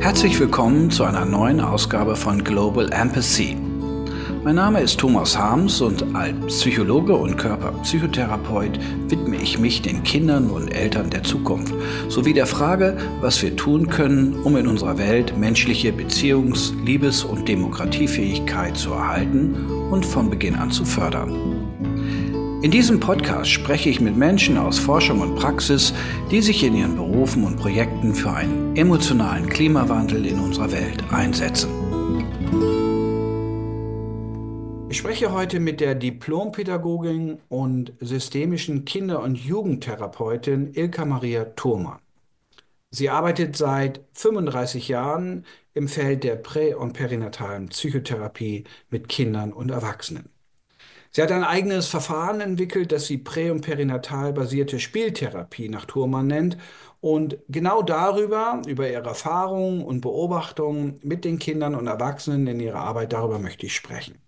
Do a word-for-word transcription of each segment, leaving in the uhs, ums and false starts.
Herzlich willkommen zu einer neuen Ausgabe von Global Empathy. Mein Name ist Thomas Harms und als Psychologe und Körperpsychotherapeut widme ich mich den Kindern und Eltern der Zukunft sowie der Frage, was wir tun können, um in unserer Welt menschliche Beziehungs-, Liebes- und Demokratiefähigkeit zu erhalten und von Beginn an zu fördern. In diesem Podcast spreche ich mit Menschen aus Forschung und Praxis, die sich in ihren Berufen und Projekten für einen emotionalen Klimawandel in unserer Welt einsetzen. Ich spreche heute mit der Diplompädagogin und systemischen Kinder- und Jugendtherapeutin Ilka Maria Thurmann. Sie arbeitet seit fünfunddreißig Jahren im Feld der prä- und perinatalen Psychotherapie mit Kindern und Erwachsenen. Sie hat ein eigenes Verfahren entwickelt, das sie prä- und perinatal basierte Spieltherapie nach Thurmann nennt. Und genau darüber, über ihre Erfahrungen und Beobachtungen mit den Kindern und Erwachsenen in ihrer Arbeit, darüber möchte ich sprechen.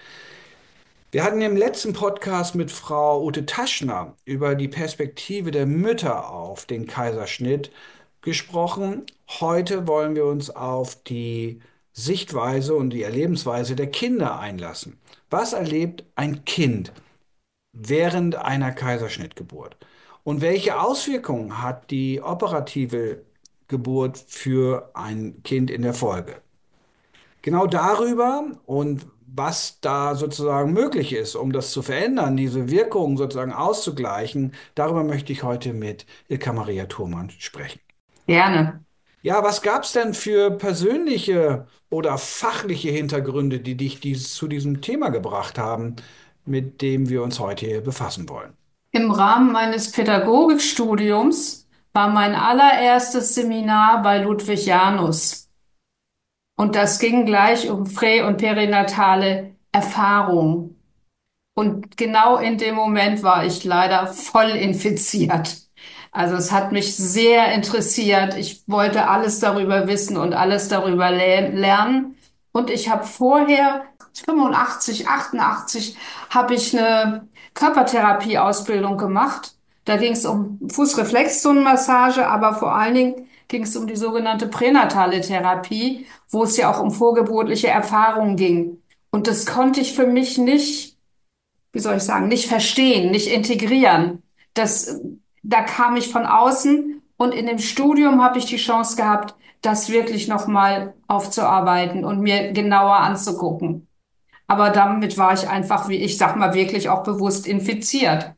Wir hatten im letzten Podcast mit Frau Ute Taschner über die Perspektive der Mütter auf den Kaiserschnitt gesprochen. Heute wollen wir uns auf die Sichtweise und die Erlebensweise der Kinder einlassen. Was erlebt ein Kind während einer Kaiserschnittgeburt? Und welche Auswirkungen hat die operative Geburt für ein Kind in der Folge? Genau darüber und was da sozusagen möglich ist, um das zu verändern, diese Wirkung sozusagen auszugleichen, darüber möchte ich heute mit Ilka Maria Thurmann sprechen. Gerne. Ja, was gab es denn für persönliche oder fachliche Hintergründe, die dich dies, zu diesem Thema gebracht haben, mit dem wir uns heute hier befassen wollen? Im Rahmen meines Pädagogikstudiums war mein allererstes Seminar bei Ludwig Janus. Und das ging gleich um prä- und perinatale Erfahrung. Und genau in dem Moment war ich leider voll infiziert. Also es hat mich sehr interessiert. Ich wollte alles darüber wissen und alles darüber le lernen. Und ich habe vorher, fünfundachtzig, achtundachtzig, habe ich eine Körpertherapie-Ausbildung gemacht. Da ging es um Fußreflexzonenmassage, aber vor allen Dingen ging es um die sogenannte pränatale Therapie, wo es ja auch um vorgeburtliche Erfahrungen ging. Und das konnte ich für mich nicht, wie soll ich sagen, nicht verstehen, nicht integrieren. Das, da kam ich von außen und in dem Studium habe ich die Chance gehabt, das wirklich nochmal aufzuarbeiten und mir genauer anzugucken. Aber damit war ich einfach, wie ich sag mal, wirklich auch bewusst infiziert.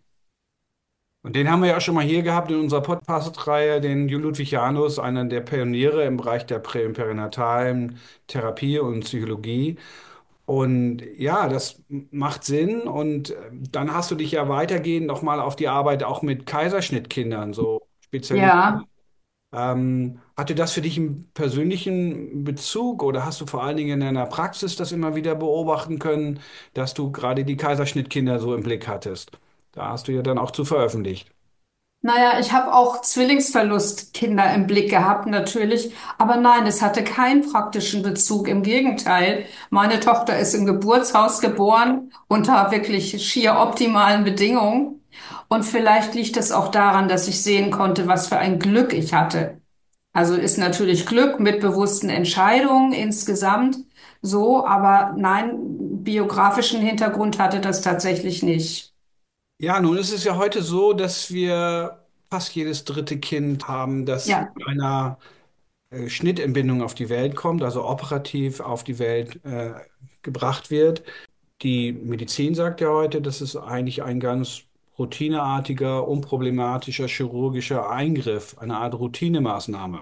Und den haben wir ja schon mal hier gehabt in unserer Podcast-Reihe, den Ludwig Janus, einer der Pioniere im Bereich der prä- und perinatalen Therapie und Psychologie. Und ja, das macht Sinn. Und äh, dann hast du dich ja weitergehend nochmal auf die Arbeit auch mit Kaiserschnittkindern so spezialisiert. Ja. Ähm, hatte das für dich einen persönlichen Bezug oder hast du vor allen Dingen in deiner Praxis das immer wieder beobachten können, dass du gerade die Kaiserschnittkinder so im Blick hattest? Da hast du ja dann auch zu veröffentlicht. Naja, ich habe auch Zwillingsverlustkinder im Blick gehabt, natürlich. Aber nein, es hatte keinen praktischen Bezug. Im Gegenteil, meine Tochter ist im Geburtshaus geboren, unter wirklich schier optimalen Bedingungen. Und vielleicht liegt es auch daran, dass ich sehen konnte, was für ein Glück ich hatte. Also ist natürlich Glück mit bewussten Entscheidungen insgesamt so, aber nein, biografischen Hintergrund hatte das tatsächlich nicht. Ja, nun ist es ja heute so, dass wir fast jedes dritte Kind haben, das mit Ja. einer äh, Schnittentbindung auf die Welt kommt, also operativ auf die Welt äh, gebracht wird. Die Medizin sagt ja heute, das ist eigentlich ein ganz routineartiger, unproblematischer chirurgischer Eingriff, eine Art Routinemaßnahme.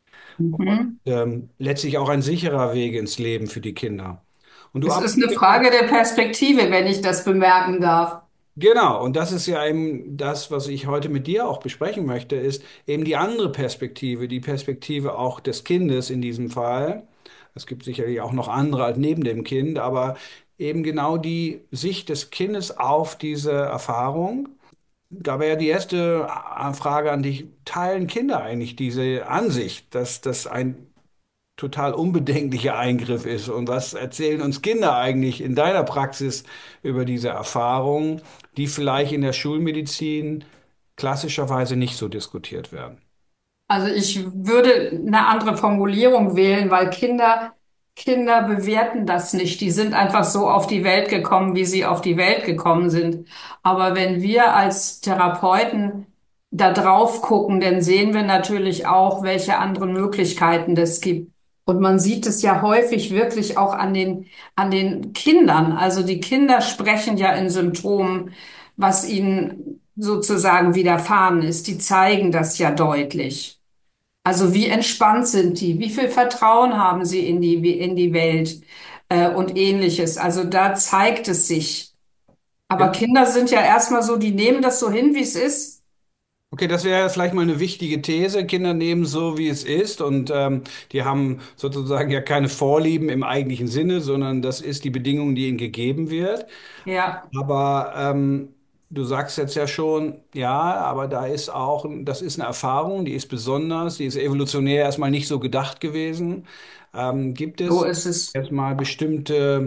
Mhm. Ähm, letztlich auch ein sicherer Weg ins Leben für die Kinder. Und du Es ist eine arbeitest Frage der Perspektive, wenn ich das bemerken darf. Genau, und das ist ja eben das, was ich heute mit dir auch besprechen möchte, ist eben die andere Perspektive, die Perspektive auch des Kindes in diesem Fall. Es gibt sicherlich auch noch andere als neben dem Kind, aber eben genau die Sicht des Kindes auf diese Erfahrung. Da wäre die erste Frage an dich: Teilen Kinder eigentlich diese Ansicht, dass das ein total unbedenklicher Eingriff ist? Und was erzählen uns Kinder eigentlich in deiner Praxis über diese Erfahrungen, die vielleicht in der Schulmedizin klassischerweise nicht so diskutiert werden? Also ich würde eine andere Formulierung wählen, weil Kinder, Kinder bewerten das nicht. Die sind einfach so auf die Welt gekommen, wie sie auf die Welt gekommen sind. Aber wenn wir als Therapeuten da drauf gucken, dann sehen wir natürlich auch, welche anderen Möglichkeiten das gibt. Und man sieht es ja häufig wirklich auch an den, an den Kindern. Also die Kinder sprechen ja in Symptomen, was ihnen sozusagen widerfahren ist. Die zeigen das ja deutlich. Also wie entspannt sind die? Wie viel Vertrauen haben sie in die, in die Welt, äh, und ähnliches? Also da zeigt es sich. Aber Kinder sind ja erstmal so, die nehmen das so hin, wie es ist. Okay, das wäre vielleicht mal eine wichtige These. Kinder nehmen so, wie es ist und ähm, die haben sozusagen ja keine Vorlieben im eigentlichen Sinne, sondern das ist die Bedingung, die ihnen gegeben wird. Ja, Aber ähm, du sagst jetzt ja schon, ja, aber da ist auch, das ist eine Erfahrung, die ist besonders, die ist evolutionär erstmal nicht so gedacht gewesen. Ähm, gibt so es ist es. erstmal bestimmte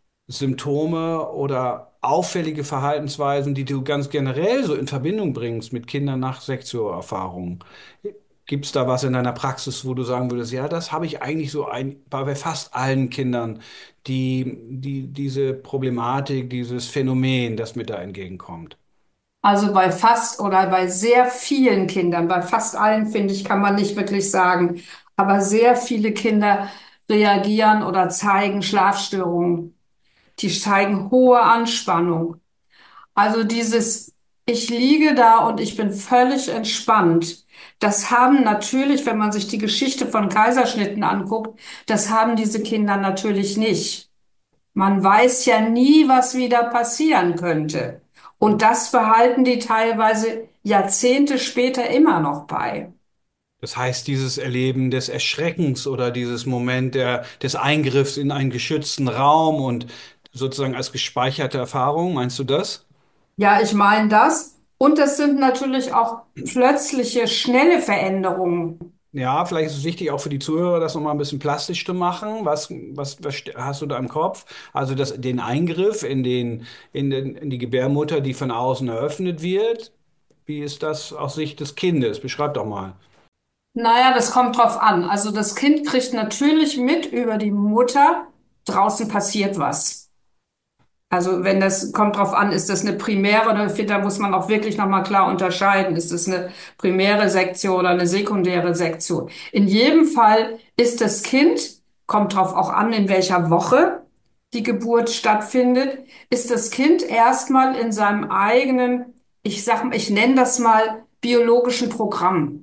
Symptome oder auffällige Verhaltensweisen, die du ganz generell so in Verbindung bringst mit Kindern nach Sexualerfahrungen? Gibt es da was in deiner Praxis, wo du sagen würdest, ja, das habe ich eigentlich so ein, bei, bei fast allen Kindern, die, die diese Problematik, dieses Phänomen, das mir da entgegenkommt? Also bei fast oder bei sehr vielen Kindern, bei fast allen, finde ich, kann man nicht wirklich sagen. Aber sehr viele Kinder reagieren oder zeigen Schlafstörungen. Die zeigen hohe Anspannung. Also dieses, ich liege da und ich bin völlig entspannt. Das haben natürlich, wenn man sich die Geschichte von Kaiserschnitten anguckt, das haben diese Kinder natürlich nicht. Man weiß ja nie, was wieder passieren könnte. Und das behalten die teilweise Jahrzehnte später immer noch bei. Das heißt, dieses Erleben des Erschreckens oder dieses Moment der, des Eingriffs in einen geschützten Raum und sozusagen als gespeicherte Erfahrung, meinst du das? Ja, ich meine das. Und das sind natürlich auch plötzliche, schnelle Veränderungen. Ja, vielleicht ist es wichtig auch für die Zuhörer, das nochmal ein bisschen plastisch zu machen. Was, was, was st- hast du da im Kopf? Also das, den Eingriff in den, in den, in die Gebärmutter, die von außen eröffnet wird. Wie ist das aus Sicht des Kindes? Beschreib doch mal. Naja, das kommt drauf an. Also das Kind kriegt natürlich mit über die Mutter, draußen passiert was. Also wenn das kommt drauf an, ist das eine primäre oder ich finde, da muss man auch wirklich nochmal klar unterscheiden. Ist es eine primäre Sektion oder eine sekundäre Sektion? In jedem Fall ist das Kind, kommt drauf auch an, in welcher Woche die Geburt stattfindet, ist das Kind erstmal in seinem eigenen, ich sag, mal, ich nenne das mal biologischen Programm.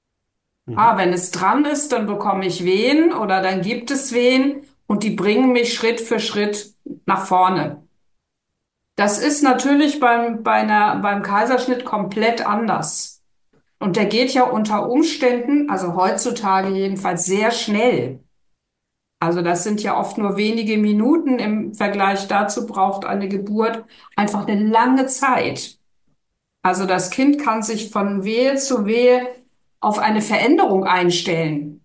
Mhm. Ah, wenn es dran ist, dann bekomme ich Wehen oder dann gibt es Wehen und die bringen mich Schritt für Schritt nach vorne. Das ist natürlich beim, bei einer, beim Kaiserschnitt komplett anders. Und der geht ja unter Umständen, also heutzutage jedenfalls, sehr schnell. Also das sind ja oft nur wenige Minuten. Im Vergleich dazu braucht eine Geburt einfach eine lange Zeit. Also das Kind kann sich von Wehe zu Wehe auf eine Veränderung einstellen.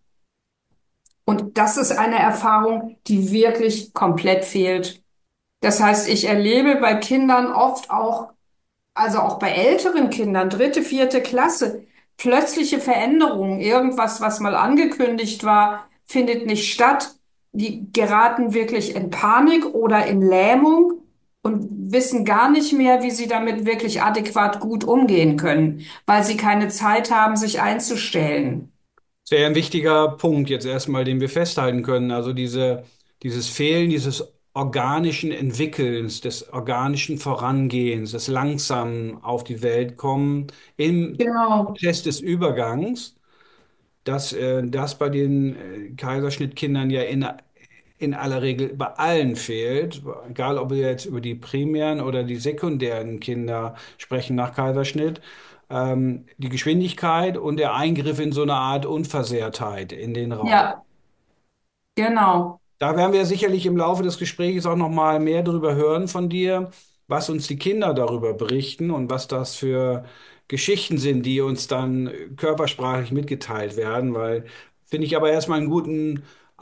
Und das ist eine Erfahrung, die wirklich komplett fehlt. Das heißt, ich erlebe bei Kindern oft auch, also auch bei älteren Kindern, dritte, vierte Klasse, plötzliche Veränderungen. Irgendwas, was mal angekündigt war, findet nicht statt. Die geraten wirklich in Panik oder in Lähmung und wissen gar nicht mehr, wie sie damit wirklich adäquat gut umgehen können, weil sie keine Zeit haben, sich einzustellen. Das wäre ein wichtiger Punkt jetzt erstmal, den wir festhalten können. Also diese, dieses Fehlen dieses organischen Entwickelns, des organischen Vorangehens, des langsamen auf die Welt kommen im Genau. Prozess des Übergangs, dass äh, das bei den äh, Kaiserschnittkindern ja in, in aller Regel bei allen fehlt, egal ob wir jetzt über die primären oder die sekundären Kinder sprechen nach Kaiserschnitt, ähm, die Geschwindigkeit und der Eingriff in so eine Art Unversehrtheit in den Raum. Ja, genau. Da werden wir sicherlich im Laufe des Gesprächs auch noch mal mehr darüber hören von dir, was uns die Kinder darüber berichten und was das für Geschichten sind, die uns dann körpersprachlich mitgeteilt werden, weil finde ich aber erstmal einen guten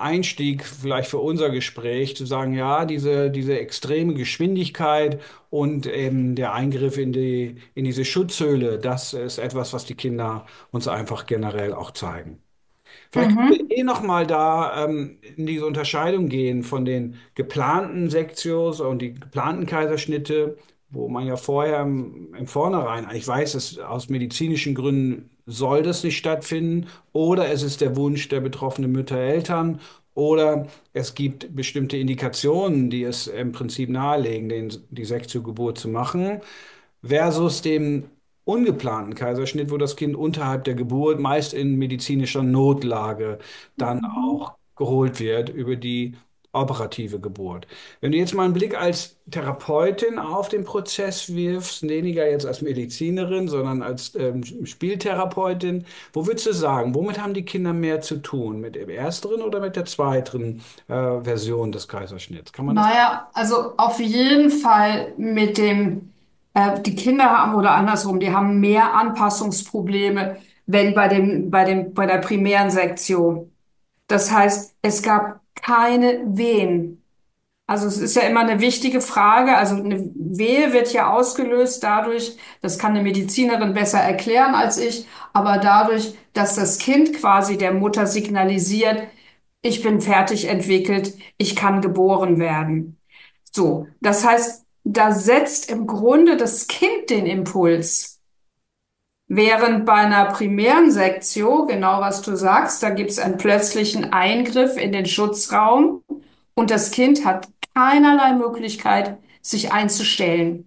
Einstieg vielleicht für unser Gespräch, zu sagen, ja, diese, diese extreme Geschwindigkeit und eben der Eingriff in die, in diese Schutzhülle, das ist etwas, was die Kinder uns einfach generell auch zeigen. Vielleicht können wir Mhm. eh noch mal da ähm, in diese Unterscheidung gehen von den geplanten Sektios und die geplanten Kaiserschnitte, wo man ja vorher im, im Vornherein eigentlich weiß, dass aus medizinischen Gründen soll das nicht stattfinden, oder es ist der Wunsch der betroffenen Mütter, Eltern, oder es gibt bestimmte Indikationen, die es im Prinzip nahelegen, den, die Sektiogeburt zu machen versus dem ungeplanten Kaiserschnitt, wo das Kind unterhalb der Geburt, meist in medizinischer Notlage, dann Mhm. auch geholt wird über die operative Geburt. Wenn du jetzt mal einen Blick als Therapeutin auf den Prozess wirfst, weniger jetzt als Medizinerin, sondern als ähm, Spieltherapeutin, wo würdest du sagen, womit haben die Kinder mehr zu tun? Mit dem ersteren oder mit der zweiten äh, Version des Kaiserschnitts? Kann man das? Naja, also auf jeden Fall mit dem, äh, die Kinder haben oder andersrum, die haben mehr Anpassungsprobleme, wenn bei dem, bei dem, bei der primären Sektion. Das heißt, es gab keine Wehen. Also es ist ja immer eine wichtige Frage. Also eine Wehe wird ja ausgelöst dadurch, das kann eine Medizinerin besser erklären als ich, aber dadurch, dass das Kind quasi der Mutter signalisiert, ich bin fertig entwickelt, ich kann geboren werden. So, das heißt, da setzt im Grunde das Kind den Impuls. Während bei einer primären Sektio, genau was du sagst, da gibt es einen plötzlichen Eingriff in den Schutzraum und das Kind hat keinerlei Möglichkeit, sich einzustellen.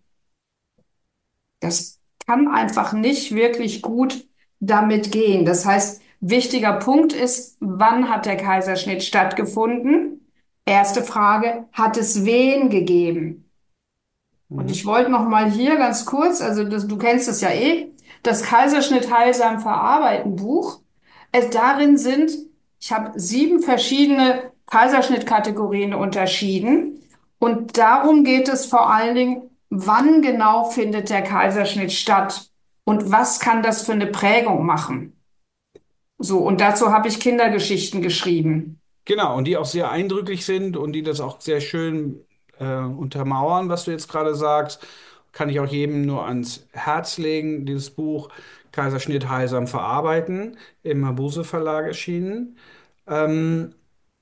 Das kann einfach nicht wirklich gut damit gehen. Das heißt, wichtiger Punkt ist, wann hat der Kaiserschnitt stattgefunden? Erste Frage, hat es Wehen gegeben? Und Mhm. ich wollte noch mal hier ganz kurz, also das, du kennst es ja eh, das Kaiserschnitt heilsam verarbeiten Buch. Es, darin sind, ich habe sieben verschiedene Kaiserschnittkategorien unterschieden. Und darum geht es vor allen Dingen, wann genau findet der Kaiserschnitt statt und was kann das für eine Prägung machen. So, und dazu habe ich Kindergeschichten geschrieben. Genau, und die auch sehr eindrücklich sind und die das auch sehr schön äh, untermauern, was du jetzt gerade sagst, kann ich auch jedem nur ans Herz legen, dieses Buch Kaiserschnitt heilsam verarbeiten, im Mabuse Verlag erschienen. Ähm,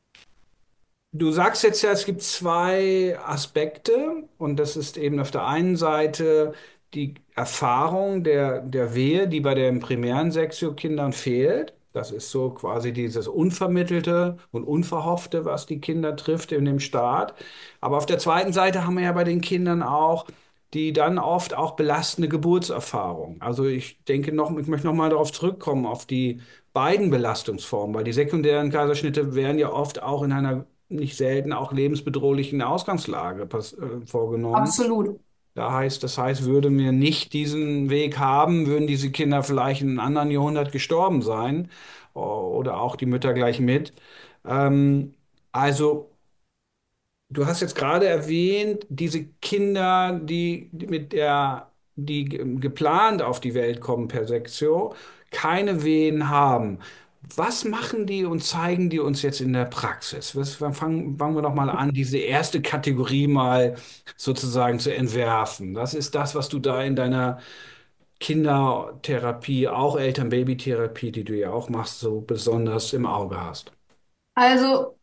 Du sagst jetzt ja, es gibt zwei Aspekte, und das ist eben auf der einen Seite die Erfahrung der, der Wehe, die bei den primären Sexio-Kindern fehlt. Das ist so quasi dieses Unvermittelte und Unverhoffte, was die Kinder trifft in dem Staat. Aber auf der zweiten Seite haben wir ja bei den Kindern auch die dann oft auch belastende Geburtserfahrung. Also ich denke noch, ich möchte noch mal darauf zurückkommen, auf die beiden Belastungsformen, weil die sekundären Kaiserschnitte werden ja oft auch in einer nicht selten auch lebensbedrohlichen Ausgangslage pass- äh, vorgenommen. Absolut. Da heißt, das heißt, würden wir nicht diesen Weg haben, würden diese Kinder vielleicht in einem anderen Jahrhundert gestorben sein o- oder auch die Mütter gleich mit. Ähm, also Du hast jetzt gerade erwähnt, diese Kinder, die, die mit der, die ge- geplant auf die Welt kommen per Sektio, keine Wehen haben. Was machen die und zeigen die uns jetzt in der Praxis? Was, fangen, fangen wir doch mal an, diese erste Kategorie mal sozusagen zu entwerfen. Was ist das, was du da in deiner Kindertherapie, auch Eltern-Baby-Therapie, die du ja auch machst, so besonders im Auge hast? Also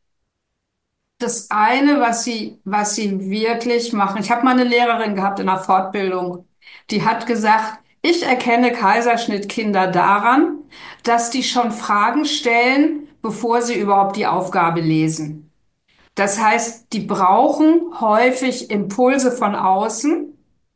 das eine, was sie, was sie wirklich machen, ich habe mal eine Lehrerin gehabt in der Fortbildung, die hat gesagt, ich erkenne Kaiserschnittkinder daran, dass die schon Fragen stellen, bevor sie überhaupt die Aufgabe lesen. Das heißt, die brauchen häufig Impulse von außen,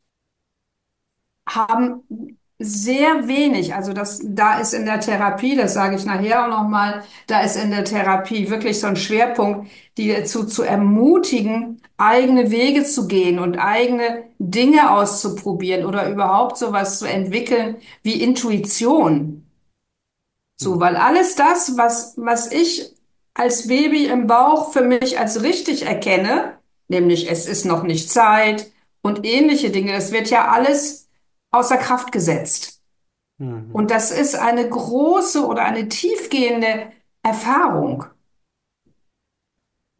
haben sehr wenig, also das, da ist in der Therapie, das sage ich nachher auch nochmal, da ist in der Therapie wirklich so ein Schwerpunkt, die dazu zu ermutigen, eigene Wege zu gehen und eigene Dinge auszuprobieren oder überhaupt sowas zu entwickeln wie Intuition. Hm. So, weil alles das, was, was ich als Baby im Bauch für mich als richtig erkenne, nämlich es ist noch nicht Zeit und ähnliche Dinge, das wird ja alles außer Kraft gesetzt. Mhm. Und das ist eine große oder eine tiefgehende Erfahrung.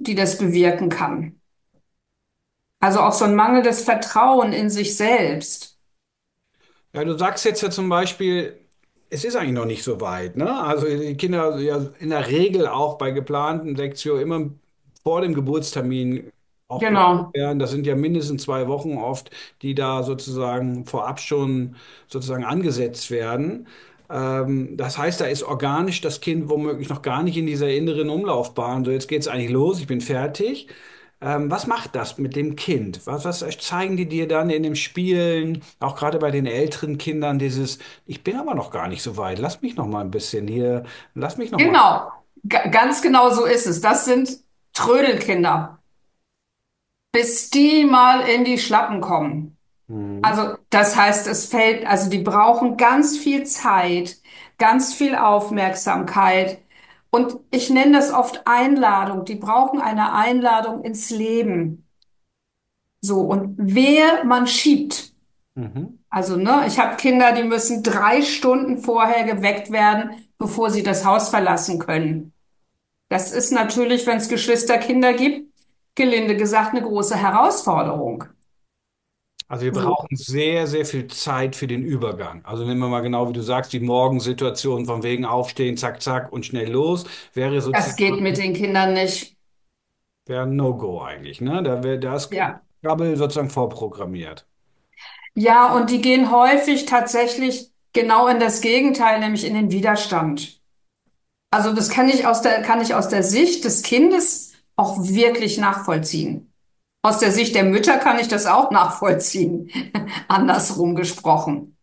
die das bewirken kann. Also auch so ein mangelndes Vertrauen in sich selbst. Ja, du sagst jetzt ja zum Beispiel, es ist eigentlich noch nicht so weit, ne? Also die Kinder ja in der Regel auch bei geplanten Sektionen immer vor dem Geburtstermin auch geboren Genau. werden. Das sind ja mindestens zwei Wochen oft, die da sozusagen vorab schon sozusagen angesetzt werden. Ähm, das heißt, da ist organisch das Kind womöglich noch gar nicht in dieser inneren Umlaufbahn. So, jetzt geht's eigentlich los, ich bin fertig. Ähm, was macht das mit dem Kind? Was, was zeigen die dir dann in den Spielen, auch gerade bei den älteren Kindern, dieses, ich bin aber noch gar nicht so weit, lass mich noch mal ein bisschen hier, lass mich noch mal. Genau. Ga- ganz genau so ist es. Das sind Trödelkinder. Bis die mal in die Schlappen kommen. Mhm. Also das heißt, es fällt, also die brauchen ganz viel Zeit, ganz viel Aufmerksamkeit. Und ich nenne das oft Einladung. Die brauchen eine Einladung ins Leben. So, und wer man schiebt. Mhm. Also, ne, ich habe Kinder, die müssen drei Stunden vorher geweckt werden, bevor sie das Haus verlassen können. Das ist natürlich, wenn es Geschwisterkinder gibt, gelinde gesagt, eine große Herausforderung. Also wir So, brauchen sehr, sehr viel Zeit für den Übergang. Also nehmen wir mal genau, wie du sagst, die Morgensituation von wegen aufstehen, zack, zack und schnell los, wäre das sozusagen geht mit den Kindern nicht. wäre ein No-Go eigentlich, ne? Da wäre das Ja. Krabbel sozusagen vorprogrammiert. Ja, und die gehen häufig tatsächlich genau in das Gegenteil, nämlich in den Widerstand. Also das kann ich aus der, kann ich aus der Sicht des Kindes auch wirklich nachvollziehen. Aus der Sicht der Mütter kann ich das auch nachvollziehen, andersrum gesprochen.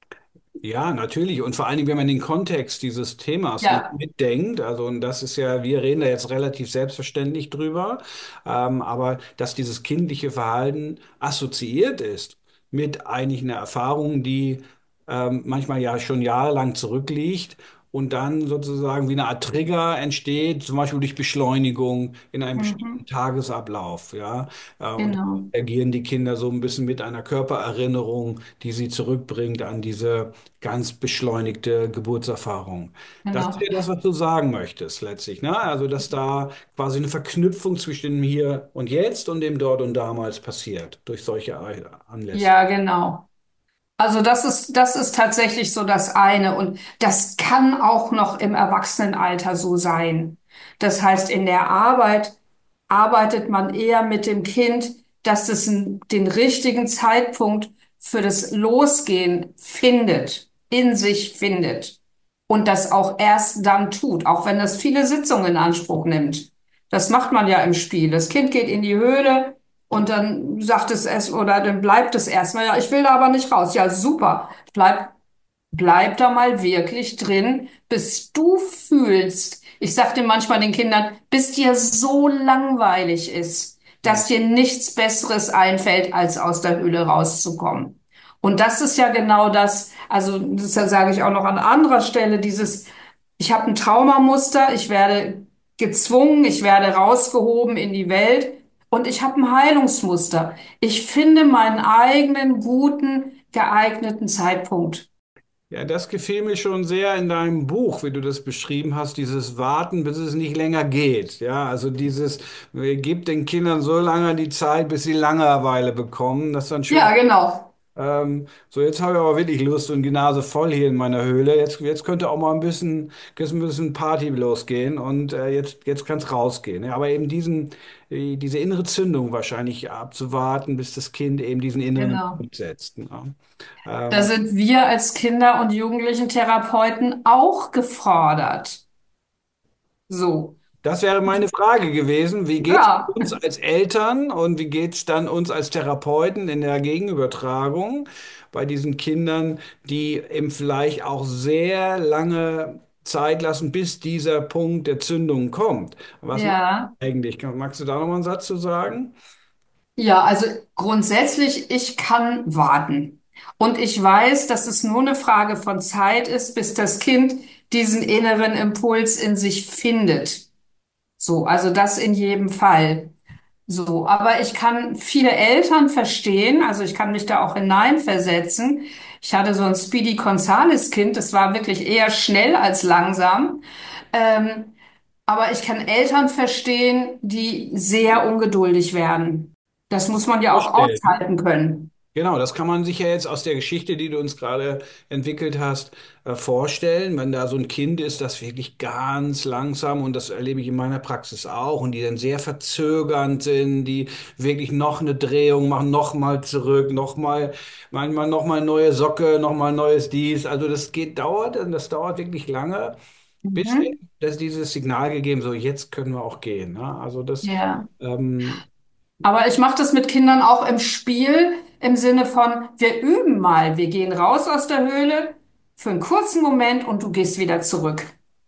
Ja, natürlich. Und vor allen Dingen, wenn man den Kontext dieses Themas mit, Ja. mitdenkt, also und das ist ja, wir reden da jetzt relativ selbstverständlich drüber, ähm, aber dass dieses kindliche Verhalten assoziiert ist mit eigentlich einer Erfahrung, die ähm, manchmal ja schon jahrelang zurückliegt und dann sozusagen wie eine Art Trigger entsteht, zum Beispiel durch Beschleunigung in einem bestimmten Mhm. Tagesablauf, ja. Äh, und Genau, agieren die Kinder so ein bisschen mit einer Körpererinnerung, die sie zurückbringt an diese ganz beschleunigte Geburtserfahrung. Das ist genau. ja das, was du sagen möchtest letztlich, ne? Also, dass da quasi eine Verknüpfung zwischen dem Hier und Jetzt und dem Dort und Damals passiert durch solche Anlässe. Ja, genau. Also das ist, das ist tatsächlich so das eine. Und das kann auch noch im Erwachsenenalter so sein. Das heißt, in der Arbeit arbeitet man eher mit dem Kind, dass es n- den richtigen Zeitpunkt für das Losgehen findet, in sich findet und das auch erst dann tut, auch wenn das viele Sitzungen in Anspruch nimmt. Das macht man ja im Spiel. Das Kind geht in die Höhle. Und dann sagt es es oder dann bleibt es erstmal, ja, ich will da aber nicht raus. Ja, super. Bleib, bleib da mal wirklich drin, bis du fühlst. Ich sag dir manchmal den Kindern, bis dir so langweilig ist, Hm. dass dir nichts Besseres einfällt, als aus der Höhle rauszukommen. Und das ist ja genau das, also das sage ich auch noch an anderer Stelle, dieses, ich habe ein Traumamuster, ich werde gezwungen, ich werde rausgehoben in die Welt und ich habe ein Heilungsmuster. Ich finde meinen eigenen guten, geeigneten Zeitpunkt. Ja, das gefiel mir schon sehr in deinem Buch, wie du das beschrieben hast, dieses Warten, bis es nicht länger geht. Ja, also dieses, äh, gib den Kindern so lange die Zeit, bis sie Langeweile bekommen, dass dann schön. Ja, genau, Ähm, so, jetzt habe ich aber wirklich Lust und die Nase voll hier in meiner Höhle. Jetzt, jetzt könnte auch mal ein bisschen, jetzt ein bisschen Party losgehen und äh, jetzt, jetzt kann es rausgehen. Ja, aber eben diesen, äh, diese innere Zündung wahrscheinlich abzuwarten, bis das Kind eben diesen inneren genau. Punkt setzt. Ne? Da Ähm, sind wir als Kinder- und Jugendlichen-Therapeuten auch gefordert. So. Das wäre meine Frage gewesen. Wie geht es Ja, uns als Eltern und wie geht es dann uns als Therapeuten in der Gegenübertragung bei diesen Kindern, die eben vielleicht auch sehr lange Zeit lassen, bis dieser Punkt der Zündung kommt? Was macht ja. eigentlich? Magst du da noch mal einen Satz zu sagen? Ja, also grundsätzlich, ich kann warten. Und ich weiß, dass es nur eine Frage von Zeit ist, bis das Kind diesen inneren Impuls in sich findet. So, also das in jedem Fall. So, aber ich kann viele Eltern verstehen, also ich kann mich da auch hineinversetzen. Ich hatte so ein Speedy Gonzales Kind, das war wirklich eher schnell als langsam. Ähm, Aber ich kann Eltern verstehen, die sehr ungeduldig werden. Das muss man ja auch Vorstellen. aushalten können. Genau, das kann man sich ja jetzt aus der Geschichte, die du uns gerade entwickelt hast, äh, vorstellen. Wenn da so ein Kind ist, das wirklich ganz langsam, und das erlebe ich in meiner Praxis auch, und die dann sehr verzögernd sind, die wirklich noch eine Drehung machen, noch mal zurück, noch mal, manchmal noch mal neue Socke, noch mal neues dies. Also das geht, dauert, und das dauert wirklich lange, bis Mhm. das dieses Signal gegeben, so jetzt können wir auch gehen. Ne? Also das, Ja. ähm, Aber ich mache das mit Kindern auch im Spiel, im Sinne von, wir üben mal. Wir gehen raus aus der Höhle für einen kurzen Moment und du gehst wieder zurück.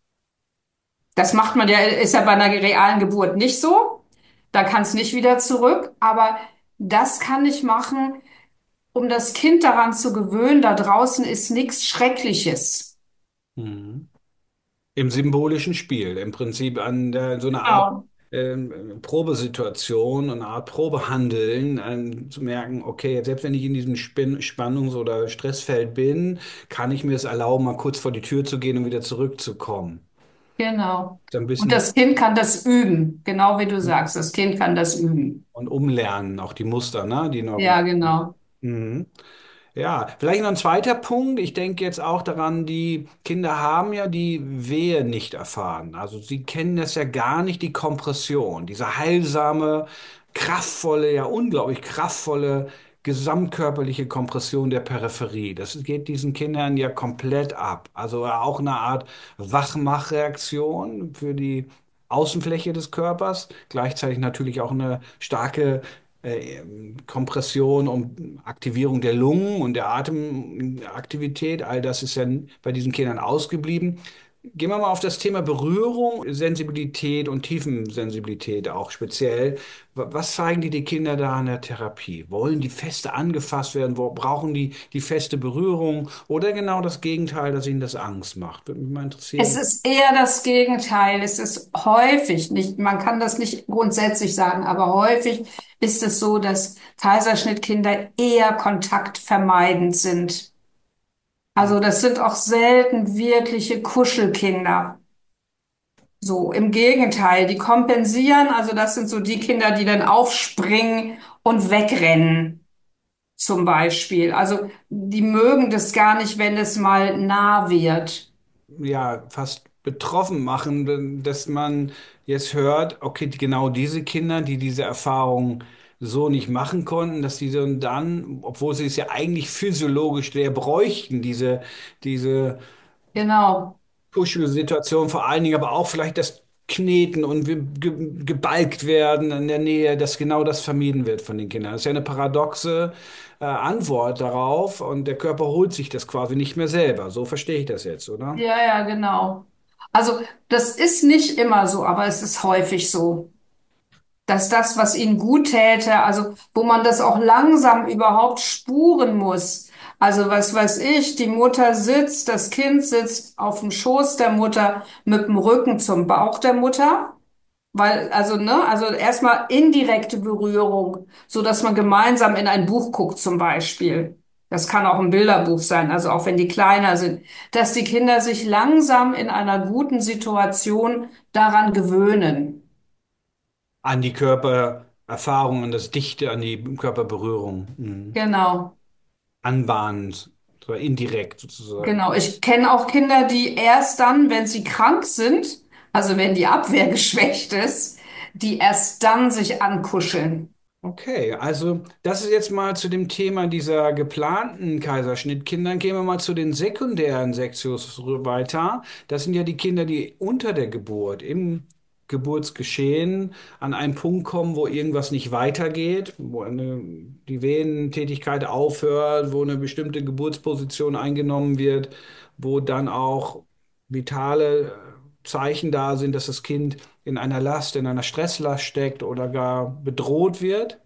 Das macht man ja, ist ja bei einer realen Geburt nicht so. Da kann es nicht wieder zurück. Aber das kann ich machen, um das Kind daran zu gewöhnen, da draußen ist nichts Schreckliches. mhm. Im symbolischen Spiel, im Prinzip an der, so eine Art Genau. ähm, Probesituation, eine Art Probehandeln, ähm, zu merken, okay, selbst wenn ich in diesem Spin Spannungs- oder Stressfeld bin, kann ich mir es erlauben, mal kurz vor die Tür zu gehen und wieder zurückzukommen. Genau. So ein Und bisschen das Kind kann das üben, genau wie du sagst. Das Kind kann das üben. und umlernen, auch die Muster, ne, die noch. Ja, genau. Mhm. Ja, vielleicht noch ein zweiter Punkt. Ich denke jetzt auch daran, die Kinder haben ja die Wehe nicht erfahren. Also sie kennen das ja gar nicht, die Kompression, diese heilsame, kraftvolle, ja unglaublich kraftvolle gesamtkörperliche Kompression der Peripherie. Das geht diesen Kindern ja komplett ab. Also auch eine Art Wachmachreaktion für die Außenfläche des Körpers, gleichzeitig natürlich auch eine starke äh, Kompression und Aktivierung der Lungen und der Atemaktivität, all das ist ja bei diesen Kindern ausgeblieben. Gehen wir mal auf das Thema Berührung, Sensibilität und Tiefensensibilität auch speziell. Wa- Was zeigen die die Kinder da in der Therapie? Wollen die feste angefasst werden? Wo brauchen die die feste Berührung? Oder genau das Gegenteil, dass ihnen das Angst macht? Würde mich mal Es interessieren. ist eher das Gegenteil. Es ist häufig nicht, man kann das nicht grundsätzlich sagen, aber häufig ist es so, dass Kaiserschnittkinder eher kontaktvermeidend sind. Also das sind auch selten wirkliche Kuschelkinder. So, im Gegenteil, die kompensieren, also das sind so die Kinder, die dann aufspringen und wegrennen, zum Beispiel. Also die mögen das gar nicht, wenn es mal nah wird. Ja, fast betroffen machen, dass man jetzt hört, okay, genau diese Kinder, die diese Erfahrung so nicht machen konnten, dass die so dann, obwohl sie es ja eigentlich physiologisch sehr bräuchten, diese, diese Genau, Kuschelsituation vor allen Dingen, aber auch vielleicht das Kneten und ge ge gebalgt werden in der Nähe, dass genau das vermieden wird von den Kindern. Das ist ja eine paradoxe äh, Antwort darauf, und der Körper holt sich das quasi nicht mehr selber. So verstehe ich das jetzt, oder? ja, ja, genau. Also das ist nicht immer so, aber es ist häufig so, dass das, was ihnen gut täte, also wo man das auch langsam überhaupt spuren muss. Also was weiß ich, die Mutter sitzt, das Kind sitzt auf dem Schoß der Mutter mit dem Rücken zum Bauch der Mutter. Weil, also, ne, also erstmal indirekte Berührung, so dass man gemeinsam in ein Buch guckt, zum Beispiel. Das kann auch ein Bilderbuch sein, also auch wenn die kleiner sind, dass die Kinder sich langsam in einer guten Situation daran gewöhnen. An die Körpererfahrung, an das Dichte, an die Körperberührung. Mhm. Genau, Anbahnend, oder indirekt sozusagen. genau. Ich kenne auch Kinder, die erst dann, wenn sie krank sind, also wenn die Abwehr geschwächt ist, die erst dann sich ankuscheln. Okay, also das ist jetzt mal zu dem Thema dieser geplanten Kaiserschnittkindern. Gehen wir mal zu den sekundären Sektios weiter. Das sind ja die Kinder, die unter der Geburt, im Geburtsgeschehen an einen Punkt kommen, wo irgendwas nicht weitergeht, wo eine, die Venentätigkeit aufhört, wo eine bestimmte Geburtsposition eingenommen wird, wo dann auch vitale Zeichen da sind, dass das Kind in einer Last, in einer Stresslast steckt oder gar bedroht wird.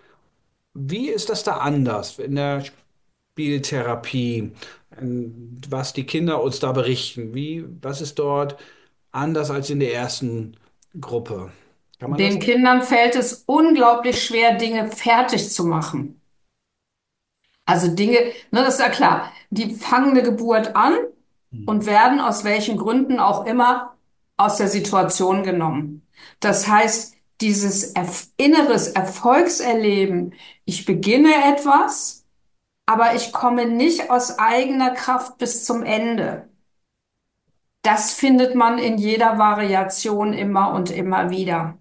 Wie ist das da anders in der Spieltherapie, ähm, was die Kinder uns da berichten? Wie, was ist dort anders als in der ersten Gruppe? Kann man das? Den Kindern fällt es unglaublich schwer, Dinge fertig zu machen. Also Dinge, ne, das ist ja klar. Die fangen eine Geburt an Hm. und werden aus welchen Gründen auch immer aus der Situation genommen. Das heißt, dieses erf inneres Erfolgserleben, ich beginne etwas, aber ich komme nicht aus eigener Kraft bis zum Ende. Das findet man in jeder Variation immer und immer wieder.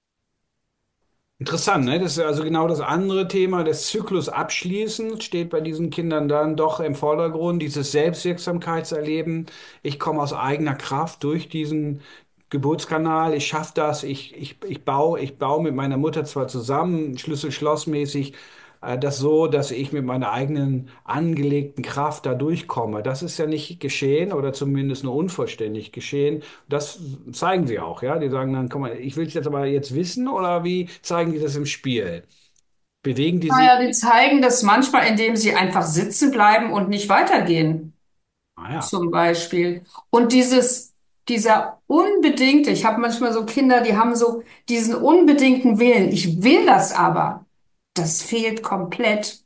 Interessant, ne? Das ist also genau das andere Thema, das Zyklus abschließen, steht bei diesen Kindern dann doch im Vordergrund, dieses Selbstwirksamkeitserleben. Ich komme aus eigener Kraft durch diesen Geburtskanal, ich schaffe das, ich, ich, ich baue, ich baue mit meiner Mutter zwar zusammen, Schlüssel-Schloss-mäßig, äh, das so, dass ich mit meiner eigenen angelegten Kraft da durchkomme. Das ist ja nicht geschehen oder zumindest nur unvollständig geschehen. Das zeigen sie auch, ja. Die sagen dann, komm mal, ich will es jetzt aber jetzt wissen oder wie zeigen die das im Spiel? Bewegen die sich? Naja, die zeigen das manchmal, indem sie einfach sitzen bleiben und nicht weitergehen, Ah ja. zum Beispiel. Und dieses, dieser unbedingte, ich habe manchmal so Kinder, die haben so diesen unbedingten Willen. Ich will das aber. Das fehlt komplett.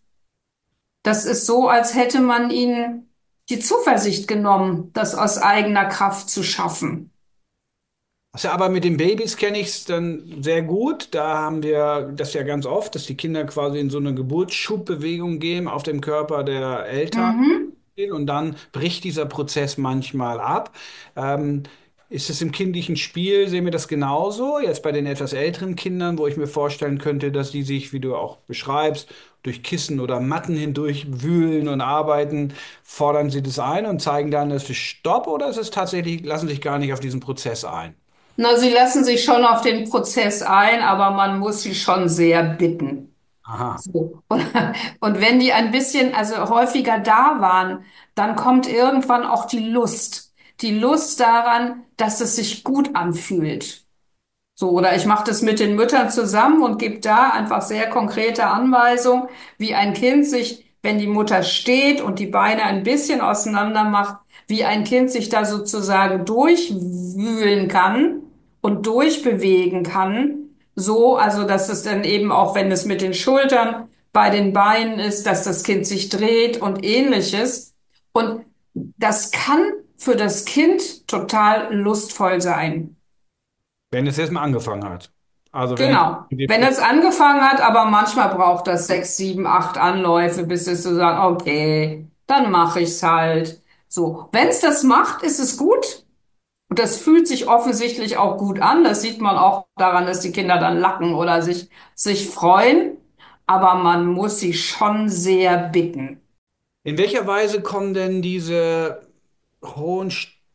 Das ist so, als hätte man ihnen die Zuversicht genommen, das aus eigener Kraft zu schaffen. Also, aber mit den Babys kenne ich es dann sehr gut. Da haben wir das ja ganz oft, dass die Kinder quasi in so eine Geburtssschubbewegung gehen auf dem Körper der Eltern. Mhm. Und dann bricht dieser Prozess manchmal ab. Ähm, ist es im kindlichen Spiel, sehen wir das genauso? Jetzt bei den etwas älteren Kindern, wo ich mir vorstellen könnte, dass die sich, wie du auch beschreibst, durch Kissen oder Matten hindurch wühlen und arbeiten, fordern sie das ein und zeigen dann, dass es Stopp oder ist es tatsächlich, lassen sich gar nicht auf diesen Prozess ein? Na, sie lassen sich schon auf den Prozess ein, aber man muss sie schon sehr bitten. Aha. So. Und, und wenn die ein bisschen, also häufiger da waren, dann kommt irgendwann auch die Lust. Die Lust daran, dass es sich gut anfühlt. So, oder ich mache das mit den Müttern zusammen und gebe da einfach sehr konkrete Anweisungen, wie ein Kind sich, wenn die Mutter steht und die Beine ein bisschen auseinander macht, wie ein Kind sich da sozusagen durchwühlen kann und durchbewegen kann. So, also dass es dann eben auch, wenn es mit den Schultern bei den Beinen ist, dass das Kind sich dreht und ähnliches. Und das kann für das Kind total lustvoll sein. Wenn es jetzt mal angefangen hat. Also wenn es Genau. den Wenn Prozess. es angefangen hat, aber manchmal braucht das sechs, sieben, acht Anläufe, bis es so sagt, okay, dann mache ich's halt. So. Wenn es das macht, ist es gut. Und das fühlt sich offensichtlich auch gut an. Das sieht man auch daran, dass die Kinder dann lachen oder sich, sich freuen. Aber man muss sie schon sehr bitten. In welcher Weise kommen denn diese hohen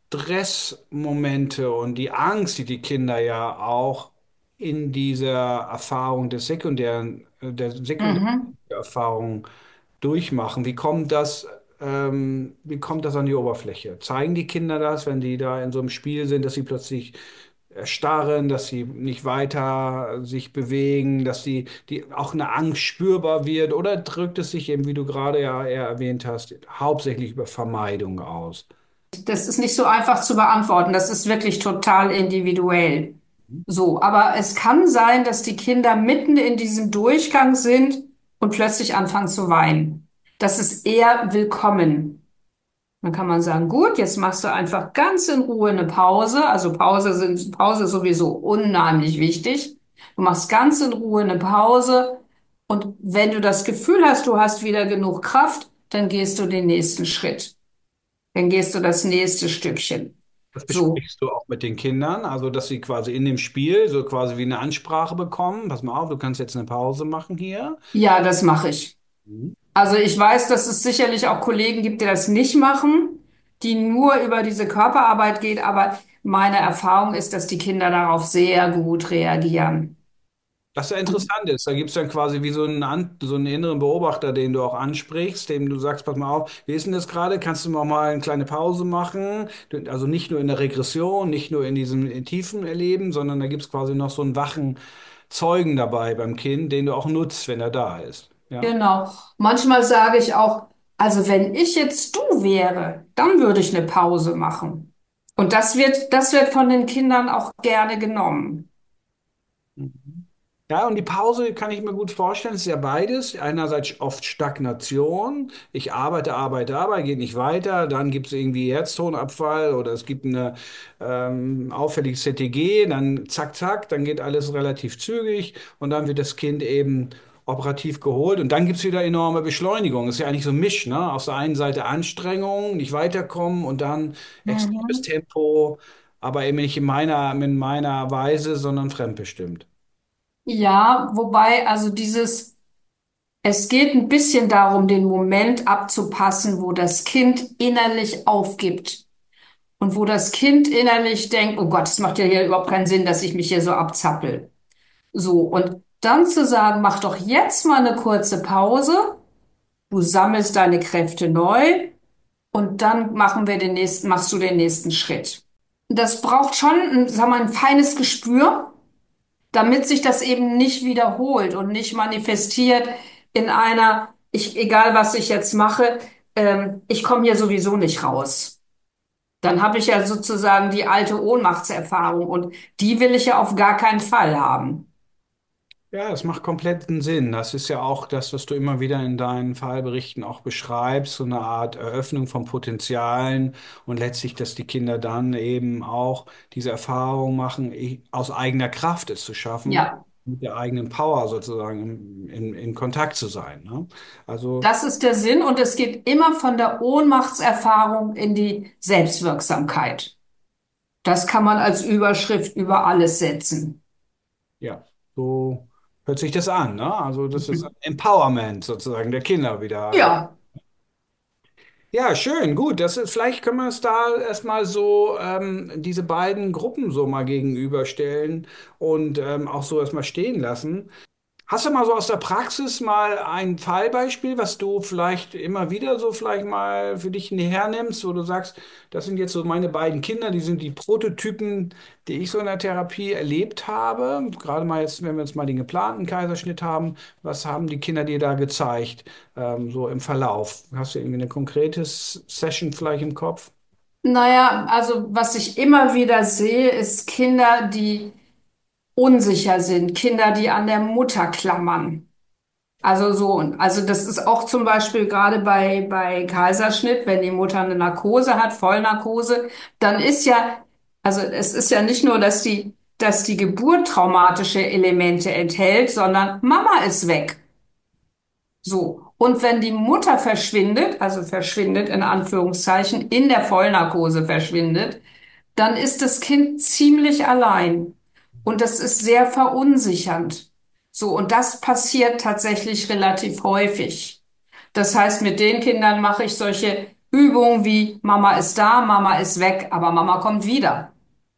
Stressmomente und die Angst, die die Kinder ja auch in dieser Erfahrung des sekundären, äh, der sekundären Mhm. Erfahrung durchmachen? Wie kommt das, ähm, wie kommt das an die Oberfläche? Zeigen die Kinder das, wenn die da in so einem Spiel sind, dass sie plötzlich erstarren, dass sie nicht weiter sich bewegen, dass die, die auch eine Angst spürbar wird oder drückt es sich eben, wie du gerade ja eher erwähnt hast, hauptsächlich über Vermeidung aus? Das ist nicht so einfach zu beantworten. Das ist wirklich total individuell. So, aber es kann sein, dass die Kinder mitten in diesem Durchgang sind und plötzlich anfangen zu weinen. Das ist eher willkommen. Dann kann man sagen, gut, jetzt machst du einfach ganz in Ruhe eine Pause. Also Pause sind, Pause ist sowieso unheimlich wichtig. Du machst ganz in Ruhe eine Pause und wenn du das Gefühl hast, du hast wieder genug Kraft, dann gehst du den nächsten Schritt. Dann gehst du das nächste Stückchen. Das So, besprichst du auch mit den Kindern, also dass sie quasi in dem Spiel so quasi wie eine Ansprache bekommen. Pass mal auf, du kannst jetzt eine Pause machen hier. ja, das mache ich. Mhm. Also ich weiß, dass es sicherlich auch Kollegen gibt, die das nicht machen, die nur über diese Körperarbeit geht, aber meine Erfahrung ist, dass die Kinder darauf sehr gut reagieren. Was ja interessant ist, da gibt es dann quasi wie so einen, An so einen inneren Beobachter, den du auch ansprichst, dem du sagst, pass mal auf, wie ist denn das gerade? Kannst du mal mal eine kleine Pause machen? Du- Also nicht nur in der Regression, nicht nur in diesem tiefen Erleben, sondern da gibt es quasi noch so einen wachen Zeugen dabei beim Kind, den du auch nutzt, wenn er da ist. Ja. Genau. Manchmal sage ich auch, also wenn ich jetzt du wäre, dann würde ich eine Pause machen. Und das wird, das wird von den Kindern auch gerne genommen. Mhm. Ja, und die Pause kann ich mir gut vorstellen. Es ist ja beides. Einerseits oft Stagnation. Ich arbeite, arbeite, arbeite, geht nicht weiter. Dann gibt es irgendwie Herztonabfall oder es gibt eine ähm, auffälliges C T G. Dann zack, zack, dann geht alles relativ zügig und dann wird das Kind eben operativ geholt. Und dann gibt es wieder enorme Beschleunigung. Das ist ja eigentlich so ein Misch, ne? Auf der einen Seite Anstrengung, nicht weiterkommen und dann extremes Mhm. Tempo, aber eben nicht in meiner, in meiner Weise, sondern fremdbestimmt. Ja, wobei also dieses, es geht ein bisschen darum, den Moment abzupassen, wo das Kind innerlich aufgibt und wo das Kind innerlich denkt, oh Gott, es macht ja hier überhaupt keinen Sinn, dass ich mich hier so abzappel. So, und dann zu sagen, mach doch jetzt mal eine kurze Pause, du sammelst deine Kräfte neu und dann machen wir den nächsten, machst du den nächsten Schritt. Das braucht schon, ein, sagen wir, ein feines Gespür, damit sich das eben nicht wiederholt und nicht manifestiert in einer, ich, egal was ich jetzt mache, ähm, ich komme hier sowieso nicht raus. Dann habe ich ja sozusagen die alte Ohnmachtserfahrung und die will ich ja auf gar keinen Fall haben. Ja, es macht kompletten Sinn. Das ist ja auch das, was du immer wieder in deinen Fallberichten auch beschreibst, so eine Art Eröffnung von Potenzialen und letztlich, dass die Kinder dann eben auch diese Erfahrung machen, ich- aus eigener Kraft es zu schaffen, Ja, mit der eigenen Power sozusagen in, in, in Kontakt zu sein. Ne? Also das ist der Sinn und es geht immer von der Ohnmachtserfahrung in die Selbstwirksamkeit. Das kann man als Überschrift über alles setzen. ja, so hört sich das an. Ne? Also das ist Empowerment sozusagen der Kinder wieder. Ja, Ja, schön, gut. Das ist, vielleicht können wir es da erstmal so, ähm, diese beiden Gruppen so mal gegenüberstellen und ähm, auch so erstmal stehen lassen. Hast du mal so aus der Praxis mal ein Fallbeispiel, was du vielleicht immer wieder so vielleicht mal für dich hernimmst, wo du sagst, das sind jetzt so meine beiden Kinder, die sind die Prototypen, die ich so in der Therapie erlebt habe. Gerade mal jetzt, wenn wir jetzt mal den geplanten Kaiserschnitt haben, was haben die Kinder dir da gezeigt, ähm, so im Verlauf? Hast du irgendwie eine konkrete S- Session vielleicht im Kopf? naja, also was ich immer wieder sehe, ist Kinder, die unsicher sind, Kinder, die an der Mutter klammern. Also so, und also das ist auch zum Beispiel gerade bei, bei Kaiserschnitt, wenn die Mutter eine Narkose hat, Vollnarkose, dann ist ja, also es ist ja nicht nur, dass die, dass die Geburt traumatische Elemente enthält, sondern Mama ist weg. So. Und wenn die Mutter verschwindet, also verschwindet in Anführungszeichen, in der Vollnarkose verschwindet, dann ist das Kind ziemlich allein. Und das ist sehr verunsichernd. So. Und das passiert tatsächlich relativ häufig. Das heißt, mit den Kindern mache ich solche Übungen wie Mama ist da, Mama ist weg, aber Mama kommt wieder,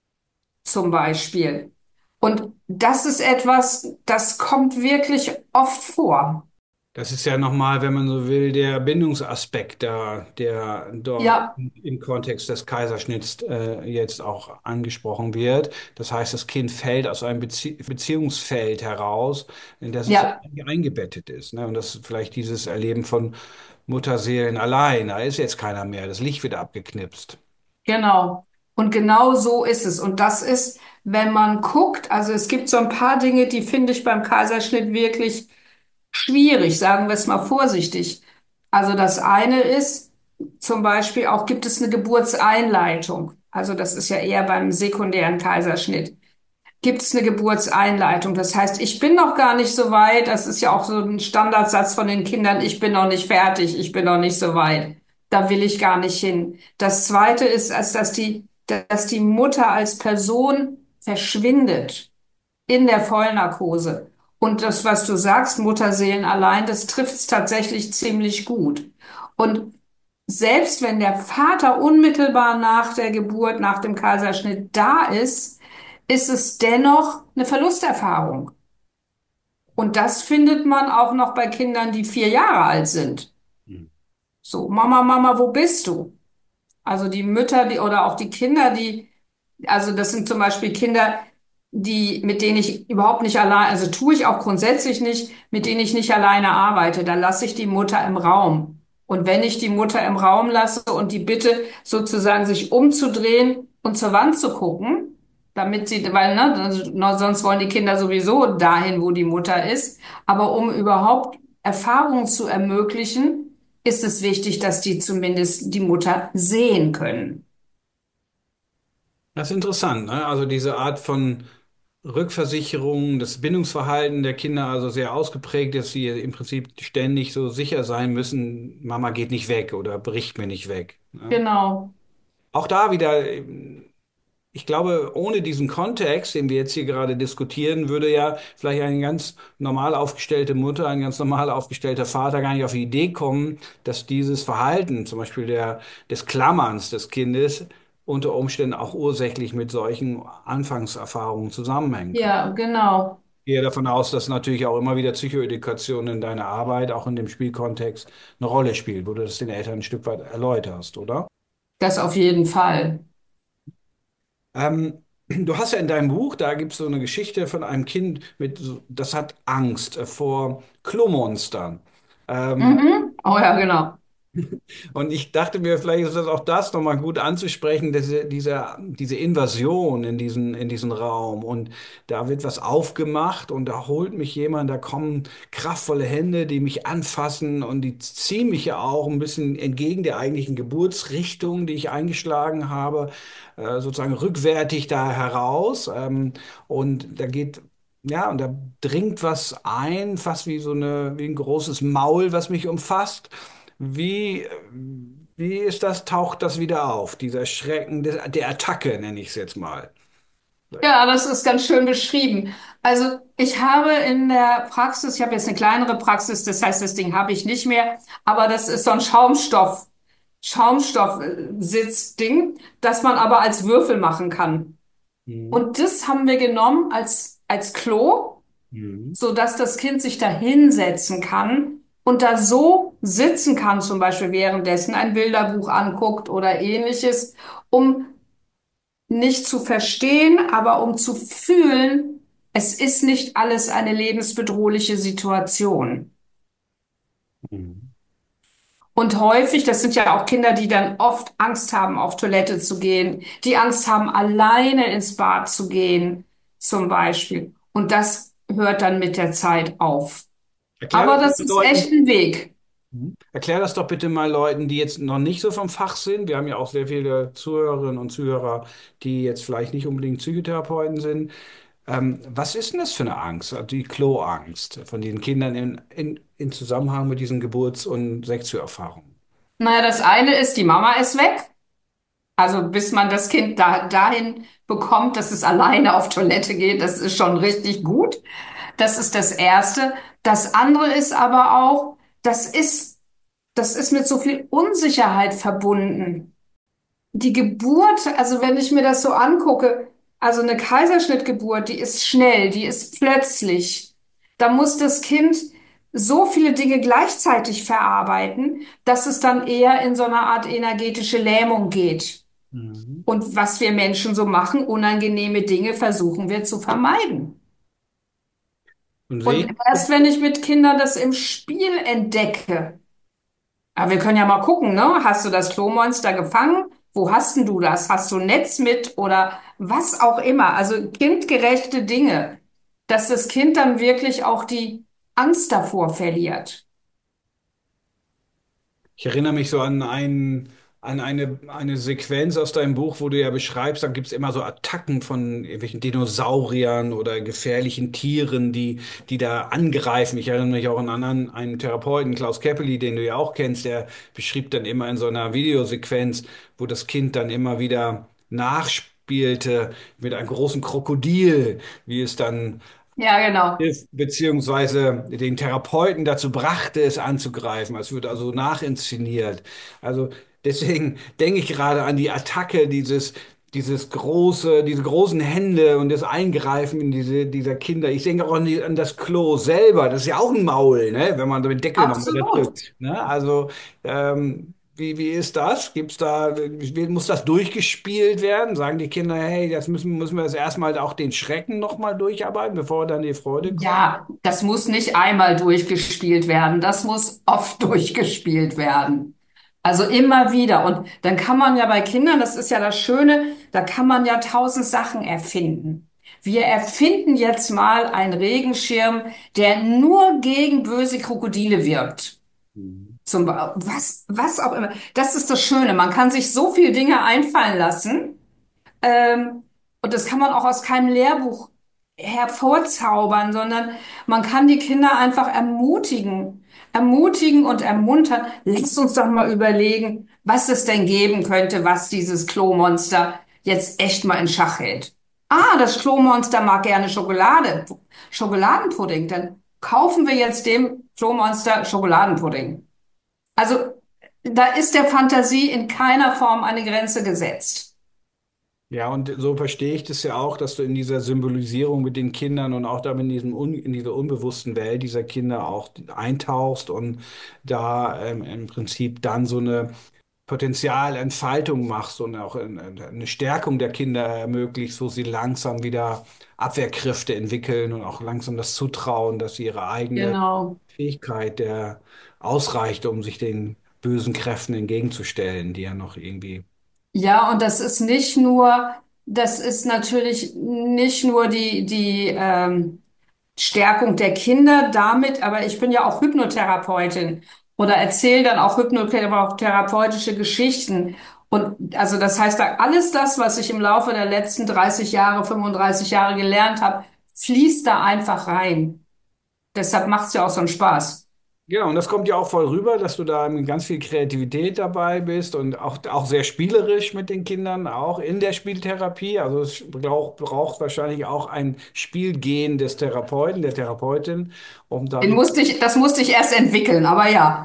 zum Beispiel. Und das ist etwas, das kommt wirklich oft vor. Das ist ja nochmal, wenn man so will, der Bindungsaspekt da, der dort Ja, im Kontext des Kaiserschnitts äh, jetzt auch angesprochen wird. Das heißt, das Kind fällt aus einem Bezie Beziehungsfeld heraus, in das es ja. eingebettet ist. Ne? Und das ist vielleicht dieses Erleben von Mutterseelen allein. Da ist jetzt keiner mehr. Das Licht wird abgeknipst. Genau. Und genau so ist es. Und das ist, wenn man guckt, also es gibt so ein paar Dinge, die finde ich beim Kaiserschnitt wirklich schwierig, sagen wir es mal vorsichtig. Also das eine ist zum Beispiel auch, gibt es eine Geburtseinleitung? Also das ist ja eher beim sekundären Kaiserschnitt. Gibt es eine Geburtseinleitung? Das heißt, ich bin noch gar nicht so weit. Das ist ja auch so ein Standardsatz von den Kindern. Ich bin noch nicht fertig. Ich bin noch nicht so weit. Da will ich gar nicht hin. Das zweite ist, als dass die, dass die Mutter als Person verschwindet in der Vollnarkose. Und das, was du sagst, Mutterseelen allein, das trifft es tatsächlich ziemlich gut. Und selbst wenn der Vater unmittelbar nach der Geburt, nach dem Kaiserschnitt da ist, ist es dennoch eine Verlusterfahrung. Und das findet man auch noch bei Kindern, die vier Jahre alt sind. Mhm. So, Mama, Mama, wo bist du? Also die Mütter, die oder auch die Kinder, die, also das sind zum Beispiel Kinder, die, mit denen ich überhaupt nicht allein, also tue ich auch grundsätzlich nicht, mit denen ich nicht alleine arbeite. Da lasse ich die Mutter im Raum. Und wenn ich die Mutter im Raum lasse und die bitte sozusagen sich umzudrehen und zur Wand zu gucken, damit sie, weil, ne, also, no- sonst wollen die Kinder sowieso dahin, wo die Mutter ist. Aber um überhaupt Erfahrungen zu ermöglichen, ist es wichtig, dass die zumindest die Mutter sehen können. Das ist interessant, ne? Also diese Art von Rückversicherung, das Bindungsverhalten der Kinder also sehr ausgeprägt, dass sie im Prinzip ständig so sicher sein müssen, Mama geht nicht weg oder bricht mir nicht weg. Ne? Genau. Auch da wieder, ich glaube, ohne diesen Kontext, den wir jetzt hier gerade diskutieren, würde ja vielleicht eine ganz normal aufgestellte Mutter, ein ganz normal aufgestellter Vater gar nicht auf die Idee kommen, dass dieses Verhalten, zum Beispiel der, des Klammerns des Kindes, unter Umständen auch ursächlich mit solchen Anfangserfahrungen zusammenhängen kann. Ja, genau. Ich gehe davon aus, dass natürlich auch immer wieder Psychoedukation in deiner Arbeit, auch in dem Spielkontext, eine Rolle spielt, wo du das den Eltern ein Stück weit erläuterst, oder? Das auf jeden Fall. Ähm, du hast ja in deinem Buch, da gibt es so eine Geschichte von einem Kind, mit, so- das hat Angst äh, vor Klomonstern. Ähm, Mhm. Oh ja, genau. Und ich dachte mir, vielleicht ist das auch das nochmal gut anzusprechen, diese, diese, diese Invasion in diesen, in diesen Raum. Und da wird was aufgemacht und da holt mich jemand, da kommen kraftvolle Hände, die mich anfassen und die ziehen mich ja auch ein bisschen entgegen der eigentlichen Geburtsrichtung, die ich eingeschlagen habe, äh, sozusagen rückwärtig da heraus. Ähm, und da geht ja, und da dringt was ein, fast wie so eine, wie ein großes Maul, was mich umfasst. Wie, wie ist das, taucht das wieder auf, dieser Schrecken des, der Attacke, nenne ich es jetzt mal. Ja, das ist ganz schön beschrieben. Also ich habe in der Praxis, ich habe jetzt eine kleinere Praxis, das heißt, das Ding habe ich nicht mehr, aber das ist so ein Schaumstoff, Schaumstoff-Sitzding, das man aber als Würfel machen kann. Mhm. Und das haben wir genommen als, als Klo, Mhm. so dass das Kind sich da hinsetzen kann und da so sitzen kann, zum Beispiel währenddessen ein Bilderbuch anguckt oder ähnliches, um nicht zu verstehen, aber um zu fühlen, es ist nicht alles eine lebensbedrohliche Situation. Mhm. Und häufig, das sind ja auch Kinder, die dann oft Angst haben, auf Toilette zu gehen, die Angst haben, alleine ins Bad zu gehen, zum Beispiel. Und das hört dann mit der Zeit auf. Erklär Aber das das den ist echt Leuten. ein Weg. Mhm. Erklär das doch bitte mal Leuten, die jetzt noch nicht so vom Fach sind. Wir haben ja auch sehr viele Zuhörerinnen und Zuhörer, die jetzt vielleicht nicht unbedingt Psychotherapeuten sind. Ähm, was ist denn das für eine Angst? Also die Kloangst von den Kindern in, in, in Zusammenhang mit diesen Geburts- und Sexualerfahrungen. Naja, das eine ist, die Mama ist weg. Also bis man das Kind da, dahin bekommt, dass es alleine auf Toilette geht, das ist schon richtig gut. Das ist das Erste. Das andere ist aber auch, das ist, das ist mit so viel Unsicherheit verbunden. Die Geburt, also wenn ich mir das so angucke, also eine Kaiserschnittgeburt, die ist schnell, die ist plötzlich. Da muss das Kind so viele Dinge gleichzeitig verarbeiten, dass es dann eher in so eine Art energetische Lähmung geht. Mhm. Und was wir Menschen so machen, unangenehme Dinge versuchen wir zu vermeiden. Und sehe Und ich. erst wenn ich mit Kindern das im Spiel entdecke, aber wir können ja mal gucken, ne? Hast du das Klomonster gefangen? Wo hast denn du das? Hast du ein Netz mit oder was auch immer? Also kindgerechte Dinge, dass das Kind dann wirklich auch die Angst davor verliert. Ich erinnere mich so an ein, an eine, eine Sequenz aus deinem Buch, wo du ja beschreibst, da gibt es immer so Attacken von irgendwelchen Dinosauriern oder gefährlichen Tieren, die, die da angreifen. Ich erinnere mich auch an einen, anderen- einen Therapeuten, Klaus Keppeli, den du ja auch kennst, der beschrieb dann immer in so einer Videosequenz, wo das Kind dann immer wieder nachspielte mit einem großen Krokodil, wie es dann Ja, genau. ist, beziehungsweise den Therapeuten dazu brachte, es anzugreifen. Es wird also nachinszeniert. Also deswegen denke ich gerade an die Attacke dieses, dieses große, diese großen Hände und das Eingreifen in diese, dieser Kinder. Ich denke auch an, die, an das Klo selber. Das ist ja auch ein Maul, ne? Wenn man den Deckel nochmal da Absolut. drückt. Ne? Also ähm, wie, wie ist das? Gibt's da, wie- muss das durchgespielt werden? Sagen die Kinder, hey, das müssen, müssen wir jetzt erstmal auch den Schrecken nochmal durcharbeiten, bevor dann die Freude kommt? Ja, das muss nicht einmal durchgespielt werden. Das muss oft durchgespielt werden. Also immer wieder. Und dann kann man ja bei Kindern, das ist ja das Schöne, da kann man ja tausend Sachen erfinden. Wir erfinden jetzt mal einen Regenschirm, der nur gegen böse Krokodile wirkt. Mhm. Zum, Ba- was, was auch immer. Das ist das Schöne. Man kann sich so viele Dinge einfallen lassen. Ähm, und das kann man auch aus keinem Lehrbuch hervorzaubern, sondern man kann die Kinder einfach ermutigen, ermutigen und ermuntern. Lass uns doch mal überlegen, was es denn geben könnte, was dieses Klomonster jetzt echt mal in Schach hält. Ah, das Klomonster mag gerne Schokolade, Schokoladenpudding. Dann kaufen wir jetzt dem Klomonster Schokoladenpudding. Also da ist der Fantasie in keiner Form eine Grenze gesetzt. Ja, und so verstehe ich das ja auch, dass du in dieser Symbolisierung mit den Kindern und auch damit in diesem un, in dieser unbewussten Welt dieser Kinder auch eintauchst und da ähm, im Prinzip dann so eine Potenzialentfaltung machst und auch ein- eine Stärkung der Kinder ermöglicht, wo sie langsam wieder Abwehrkräfte entwickeln und auch langsam das Zutrauen, dass sie ihre eigene Genau. Fähigkeit der ausreicht, um sich den bösen Kräften entgegenzustellen, die ja noch irgendwie. Ja, und das ist nicht nur, das ist natürlich nicht nur die, die ähm, Stärkung der Kinder damit, aber ich bin ja auch Hypnotherapeutin oder erzähle dann auch hypnotherapeutische Geschichten. Und also das heißt, da alles das, was ich im Laufe der letzten dreißig Jahre, fünfunddreißig Jahre gelernt habe, fließt da einfach rein. Deshalb macht es ja auch so einen Spaß. Ja, und das kommt ja auch voll rüber, dass du da mit ganz viel Kreativität dabei bist und auch, auch sehr spielerisch mit den Kindern, auch in der Spieltherapie. Also es braucht, braucht wahrscheinlich auch ein Spielgehen des Therapeuten, der Therapeutin, um da Den wieder. musste ich, das musste ich erst entwickeln, aber ja.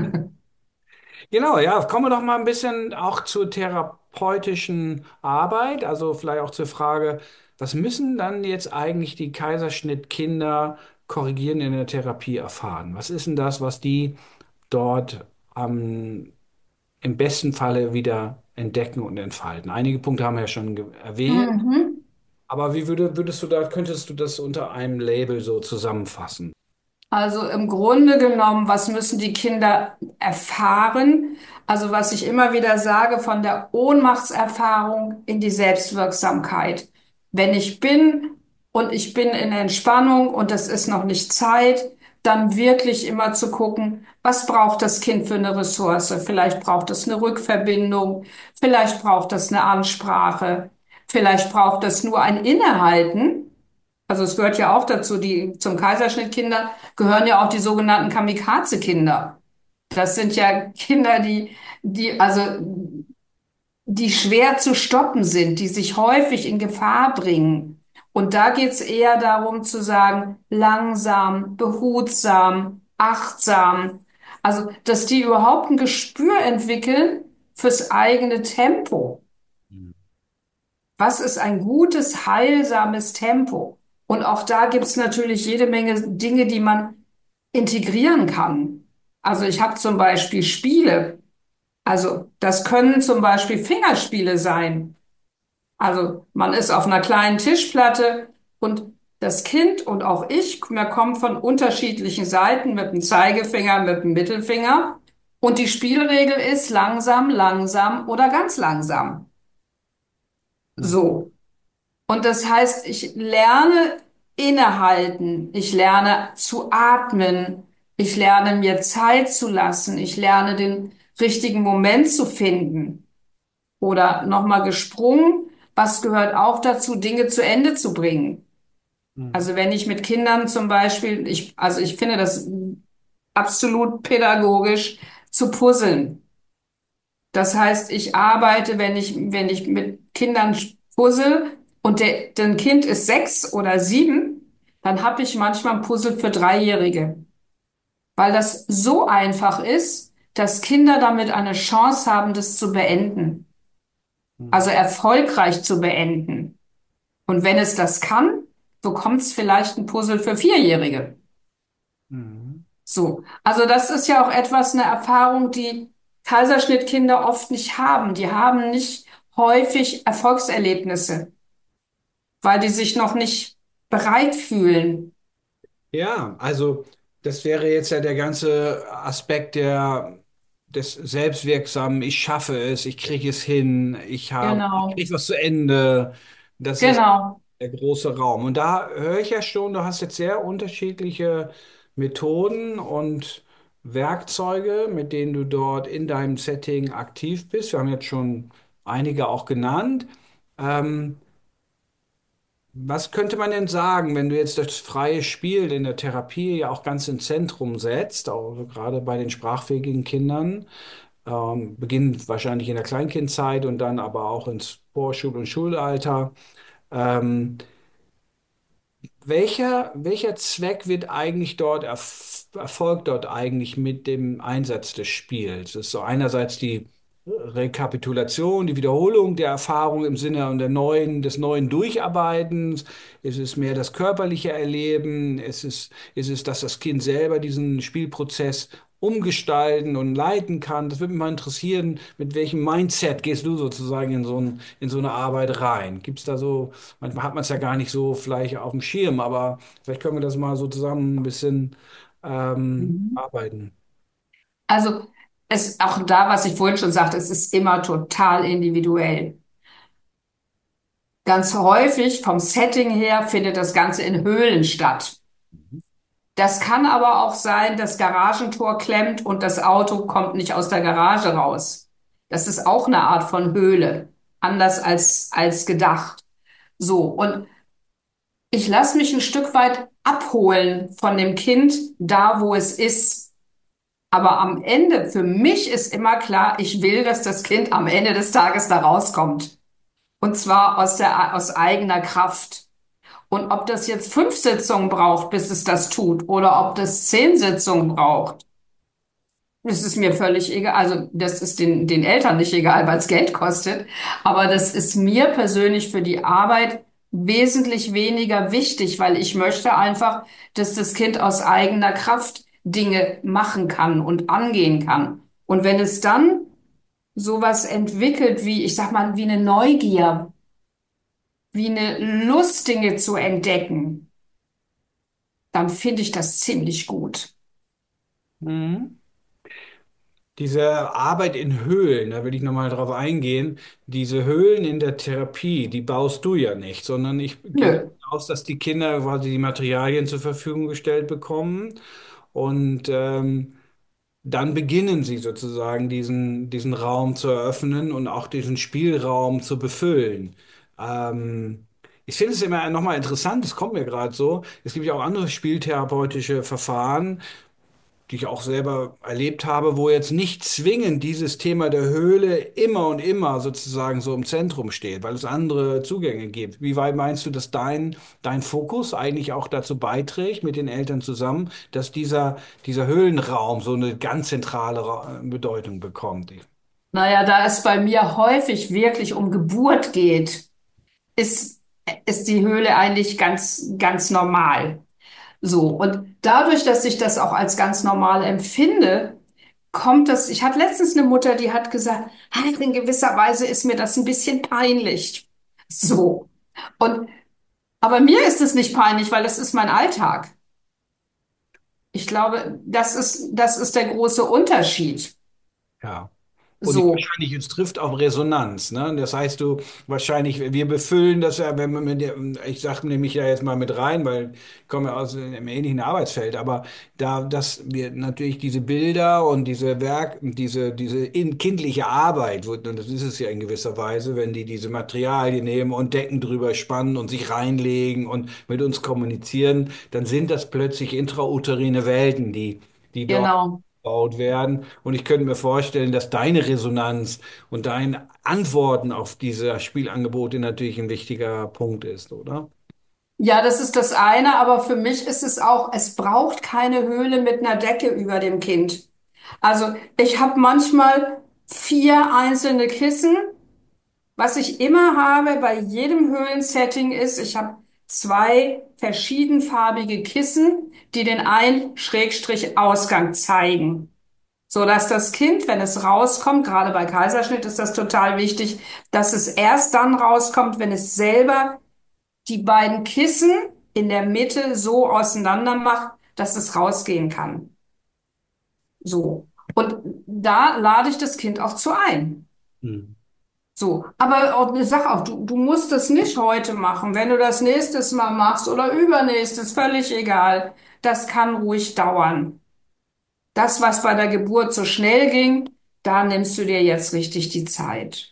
Genau, ja, kommen wir doch mal ein bisschen auch zur therapeutischen Arbeit, also vielleicht auch zur Frage, was müssen dann jetzt eigentlich die Kaiserschnittkinder korrigieren in der Therapie erfahren? Was ist denn das, was die dort am im besten Falle wieder entdecken und entfalten? Einige Punkte haben wir ja schon ge- erwähnt, Mhm. aber wie würde, würdest du da, könntest du das unter einem Label so zusammenfassen? Also im Grunde genommen, was müssen die Kinder erfahren? Also was ich immer wieder sage, von der Ohnmachtserfahrung in die Selbstwirksamkeit. Wenn ich bin und ich bin in Entspannung und es ist noch nicht Zeit, dann wirklich immer zu gucken, was braucht das Kind für eine Ressource? Vielleicht braucht es eine Rückverbindung, vielleicht braucht es eine Ansprache, vielleicht braucht es nur ein Innehalten. Also es gehört ja auch dazu, die zum Kaiserschnittkinder gehören ja auch die sogenannten Kamikaze-Kinder. Das sind ja Kinder, die, die, also, die schwer zu stoppen sind, die sich häufig in Gefahr bringen. Und da geht's eher darum zu sagen, langsam, behutsam, achtsam. Also, dass die überhaupt ein Gespür entwickeln fürs eigene Tempo. Was ist ein gutes, heilsames Tempo? Und auch da gibt's natürlich jede Menge Dinge, die man integrieren kann. Also ich habe zum Beispiel Spiele. Also das können zum Beispiel Fingerspiele sein. Also man ist auf einer kleinen Tischplatte und das Kind und auch ich, wir kommen von unterschiedlichen Seiten mit dem Zeigefinger, mit dem Mittelfinger. Und die Spielregel ist langsam, langsam oder ganz langsam. Mhm. So. Und das heißt, ich lerne innehalten, ich lerne zu atmen, ich lerne mir Zeit zu lassen, ich lerne den richtigen Moment zu finden. Oder nochmal gesprungen, was gehört auch dazu, Dinge zu Ende zu bringen? Mhm. Also wenn ich mit Kindern zum Beispiel, ich, also ich finde das absolut pädagogisch zu puzzeln. Das heißt, ich arbeite, wenn ich, wenn ich mit Kindern puzzle und der, dein Kind ist sechs oder sieben, dann habe ich manchmal ein Puzzle für Dreijährige, weil das so einfach ist, dass Kinder damit eine Chance haben, das zu beenden, Mhm. also erfolgreich zu beenden. Und wenn es das kann, bekommt es vielleicht ein Puzzle für Vierjährige. Mhm. So, also das ist ja auch etwas, eine Erfahrung, die Kaiserschnittkinder oft nicht haben. Die haben nicht häufig Erfolgserlebnisse, weil die sich noch nicht bereit fühlen. Ja, also das wäre jetzt ja der ganze Aspekt der des Selbstwirksamen, ich schaffe es, ich kriege es hin, ich habe, ich Genau, kriege was zu Ende. Das ist genau. der große Raum. Und da höre ich ja schon, du hast jetzt sehr unterschiedliche Methoden und Werkzeuge, mit denen du dort in deinem Setting aktiv bist. Wir haben jetzt schon einige auch genannt. Ähm, Was könnte man denn sagen, wenn du jetzt das freie Spiel in der Therapie ja auch ganz ins Zentrum setzt, auch gerade bei den sprachfähigen Kindern, ähm, beginnt wahrscheinlich in der Kleinkindzeit und dann aber auch ins Vorschul- und Schulalter. Ähm, welcher, welcher Zweck wird eigentlich dort, erf erfolgt dort eigentlich mit dem Einsatz des Spiels? Das ist so einerseits die Rekapitulation, die Wiederholung der Erfahrung im Sinne der neuen, des neuen Durcharbeitens. Es ist mehr das körperliche Erleben. Es ist, es ist, dass das Kind selber diesen Spielprozess umgestalten und leiten kann. Das würde mich mal interessieren, mit welchem Mindset gehst du sozusagen in so ein, in so eine Arbeit rein? Gibt es da so, manchmal hat man es ja gar nicht so vielleicht auf dem Schirm, aber vielleicht können wir das mal so zusammen ein bisschen ähm, Mhm. arbeiten. Also es auch da, was ich vorhin schon sagte, es ist immer total individuell. Ganz häufig vom Setting her findet das Ganze in Höhlen statt. Das kann aber auch sein, das Garagentor klemmt und das Auto kommt nicht aus der Garage raus. Das ist auch eine Art von Höhle, anders als, als gedacht. So, und ich lasse mich ein Stück weit abholen von dem Kind, da wo es ist. Aber am Ende, für mich ist immer klar, ich will, dass das Kind am Ende des Tages da rauskommt. Und zwar aus der, aus eigener Kraft. Und ob das jetzt fünf Sitzungen braucht, bis es das tut, oder ob das zehn Sitzungen braucht, das ist mir völlig egal. Also das ist den, den Eltern nicht egal, weil es Geld kostet. Aber das ist mir persönlich für die Arbeit wesentlich weniger wichtig, weil ich möchte einfach, dass das Kind aus eigener Kraft Dinge machen kann und angehen kann. Und wenn es dann sowas entwickelt wie, ich sag mal, wie eine Neugier, wie eine Lust, Dinge zu entdecken, dann finde ich das ziemlich gut. Mhm. Diese Arbeit in Höhlen, da will ich nochmal drauf eingehen. Diese Höhlen in der Therapie, die baust du ja nicht, sondern ich gehe davon Nö. aus, dass die Kinder quasi die Materialien zur Verfügung gestellt bekommen und ähm, dann beginnen sie sozusagen diesen, diesen Raum zu eröffnen und auch diesen Spielraum zu befüllen. Ähm, Ich finde es immer nochmal interessant, das kommt mir gerade so. Es gibt ja auch andere spieltherapeutische Verfahren, die ich auch selber erlebt habe, wo jetzt nicht zwingend dieses Thema der Höhle immer und immer sozusagen so im Zentrum steht, weil es andere Zugänge gibt. Wie weit meinst du, dass dein, dein Fokus eigentlich auch dazu beiträgt, mit den Eltern zusammen, dass dieser, dieser Höhlenraum so eine ganz zentrale Ra- Bedeutung bekommt? Naja, da es bei mir häufig wirklich um Geburt geht, ist, ist die Höhle eigentlich ganz, ganz normal. So. Und dadurch, dass ich das auch als ganz normal empfinde, kommt das, ich hatte letztens eine Mutter, die hat gesagt, "Ah, in gewisser Weise ist mir das ein bisschen peinlich." So. Und, aber mir ist es nicht peinlich, weil das ist mein Alltag. Ich glaube, das ist, das ist der große Unterschied. Ja. Und ich, So. wahrscheinlich, es trifft auf Resonanz, ne? Das heißt, du wahrscheinlich, wir befüllen das ja, wenn man mit der, ich sage nämlich ja jetzt mal mit rein, weil ich komme ja aus einem ähnlichen Arbeitsfeld, aber da, dass wir natürlich diese Bilder und diese Werk, diese, diese in, kindliche Arbeit, wo- und das ist es ja in gewisser Weise, wenn die diese Materialien nehmen und Decken drüber spannen und sich reinlegen und mit uns kommunizieren, dann sind das plötzlich intrauterine Welten, die, die dort Genau. gebaut werden. Und ich könnte mir vorstellen, dass deine Resonanz und dein Antworten auf diese Spielangebote natürlich ein wichtiger Punkt ist, oder? Ja, das ist das eine, aber für mich ist es auch, es braucht keine Höhle mit einer Decke über dem Kind. Also ich habe manchmal vier einzelne Kissen. Was ich immer habe bei jedem Höhlensetting ist, ich habe zwei verschiedenfarbige Kissen, die den Ein-Ausgang zeigen. So dass das Kind, wenn es rauskommt, gerade bei Kaiserschnitt ist das total wichtig, dass es erst dann rauskommt, wenn es selber die beiden Kissen in der Mitte so auseinander macht, dass es rausgehen kann. So. Und da lade ich das Kind auch zu ein. Hm. So, aber auch, ich sag auch, du, du musst es nicht heute machen. Wenn du das nächstes Mal machst oder übernächstes, völlig egal. Das kann ruhig dauern. Das, was bei der Geburt so schnell ging, da nimmst du dir jetzt richtig die Zeit.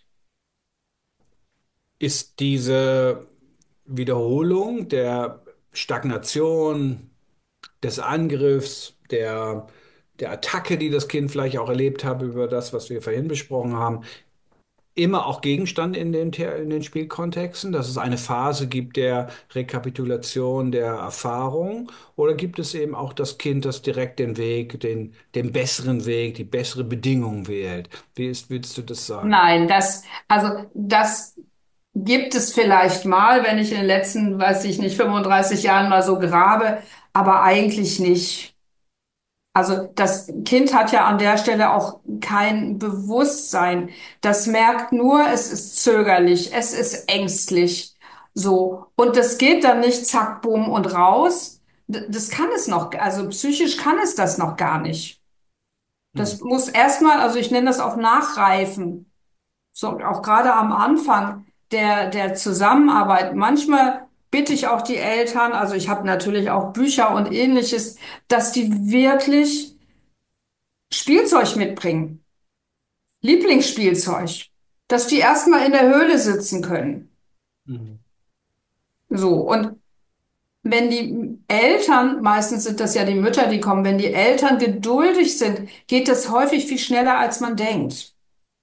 Ist diese Wiederholung der Stagnation, des Angriffs, der, der Attacke, die das Kind vielleicht auch erlebt hat, über das, was wir vorhin besprochen haben, immer auch Gegenstand in den, The- in den Spielkontexten, dass es eine Phase gibt der Rekapitulation der Erfahrung, oder gibt es eben auch das Kind, das direkt den Weg, den, den besseren Weg, die bessere Bedingung wählt? Wie ist, willst du das sagen? Nein, das, also das gibt es vielleicht mal, wenn ich in den letzten, weiß ich nicht, fünfunddreißig Jahren mal so grabe, aber eigentlich nicht. Also das Kind hat ja an der Stelle auch kein Bewusstsein. Das merkt nur, es ist zögerlich, es ist ängstlich. So. Und das geht dann nicht zack, bumm und raus. D- Das kann es noch, also psychisch kann es das noch gar nicht. Hm. Das muss erstmal, also ich nenne das auch Nachreifen. So, auch gerade am Anfang der, der Zusammenarbeit. Manchmal bitte ich auch die Eltern, also ich habe natürlich auch Bücher und ähnliches, dass die wirklich Spielzeug mitbringen. Lieblingsspielzeug. Dass die erstmal in der Höhle sitzen können. Mhm. So. Und wenn die Eltern, meistens sind das ja die Mütter, die kommen, wenn die Eltern geduldig sind, geht das häufig viel schneller, als man denkt.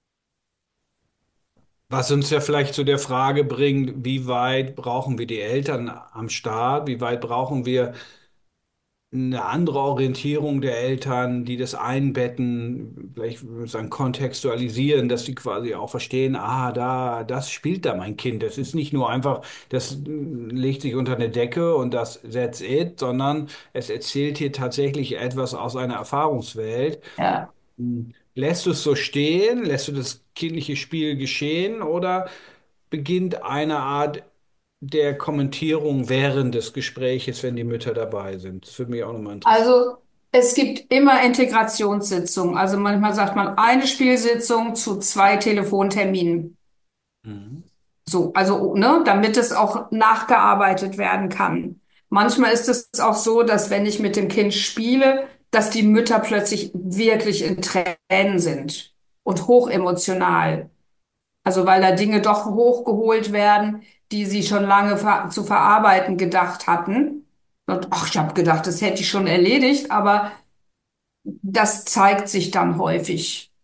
Was uns ja vielleicht zu der Frage bringt, wie weit brauchen wir die Eltern am Start? Wie weit brauchen wir eine andere Orientierung der Eltern, die das einbetten, vielleicht würde ich sagen, kontextualisieren, dass die quasi auch verstehen, ah, da, das spielt da mein Kind. Das ist nicht nur einfach, das äh, legt sich unter eine Decke und das that's it, sondern es erzählt hier tatsächlich etwas aus einer Erfahrungswelt. Ja. Hm. Lässt du es so stehen? Lässt du das kindliche Spiel geschehen? Oder beginnt eine Art der Kommentierung während des Gespräches, wenn die Mütter dabei sind? Das würde mich auch nochmal interessieren. Also es gibt immer Integrationssitzungen. Also manchmal sagt man eine Spielsitzung zu zwei Telefonterminen. Mhm. So, also, ne, damit es auch nachgearbeitet werden kann. Manchmal ist es auch so, dass wenn ich mit dem Kind spiele, dass die Mütter plötzlich wirklich in Tränen sind und hochemotional. Also weil da Dinge doch hochgeholt werden, die sie schon lange ver zu verarbeiten gedacht hatten. Und ach, ich habe gedacht, das hätte ich schon erledigt, aber das zeigt sich dann häufig.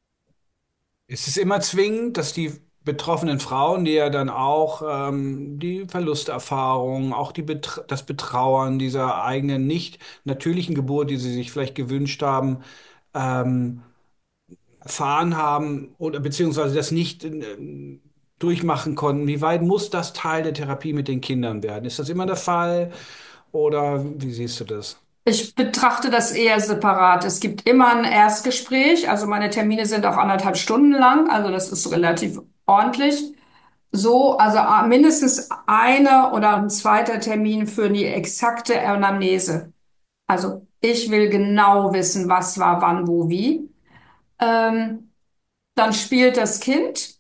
Ist es immer zwingend, dass die betroffenen Frauen, die ja dann auch ähm, die Verlusterfahrung, auch die Betr das Betrauern dieser eigenen nicht natürlichen Geburt, die sie sich vielleicht gewünscht haben, ähm, erfahren haben oder beziehungsweise das nicht äh, durchmachen konnten, wie weit muss das Teil der Therapie mit den Kindern werden? Ist das immer der Fall oder wie siehst du das? Ich betrachte das eher separat. Es gibt immer ein Erstgespräch, also meine Termine sind auch anderthalb Stunden lang, also das ist relativ ordentlich. So, also ah, mindestens einer oder ein zweiter Termin für die exakte Anamnese. Also ich will genau wissen, was war, wann, wo, wie. Ähm, Dann spielt das Kind.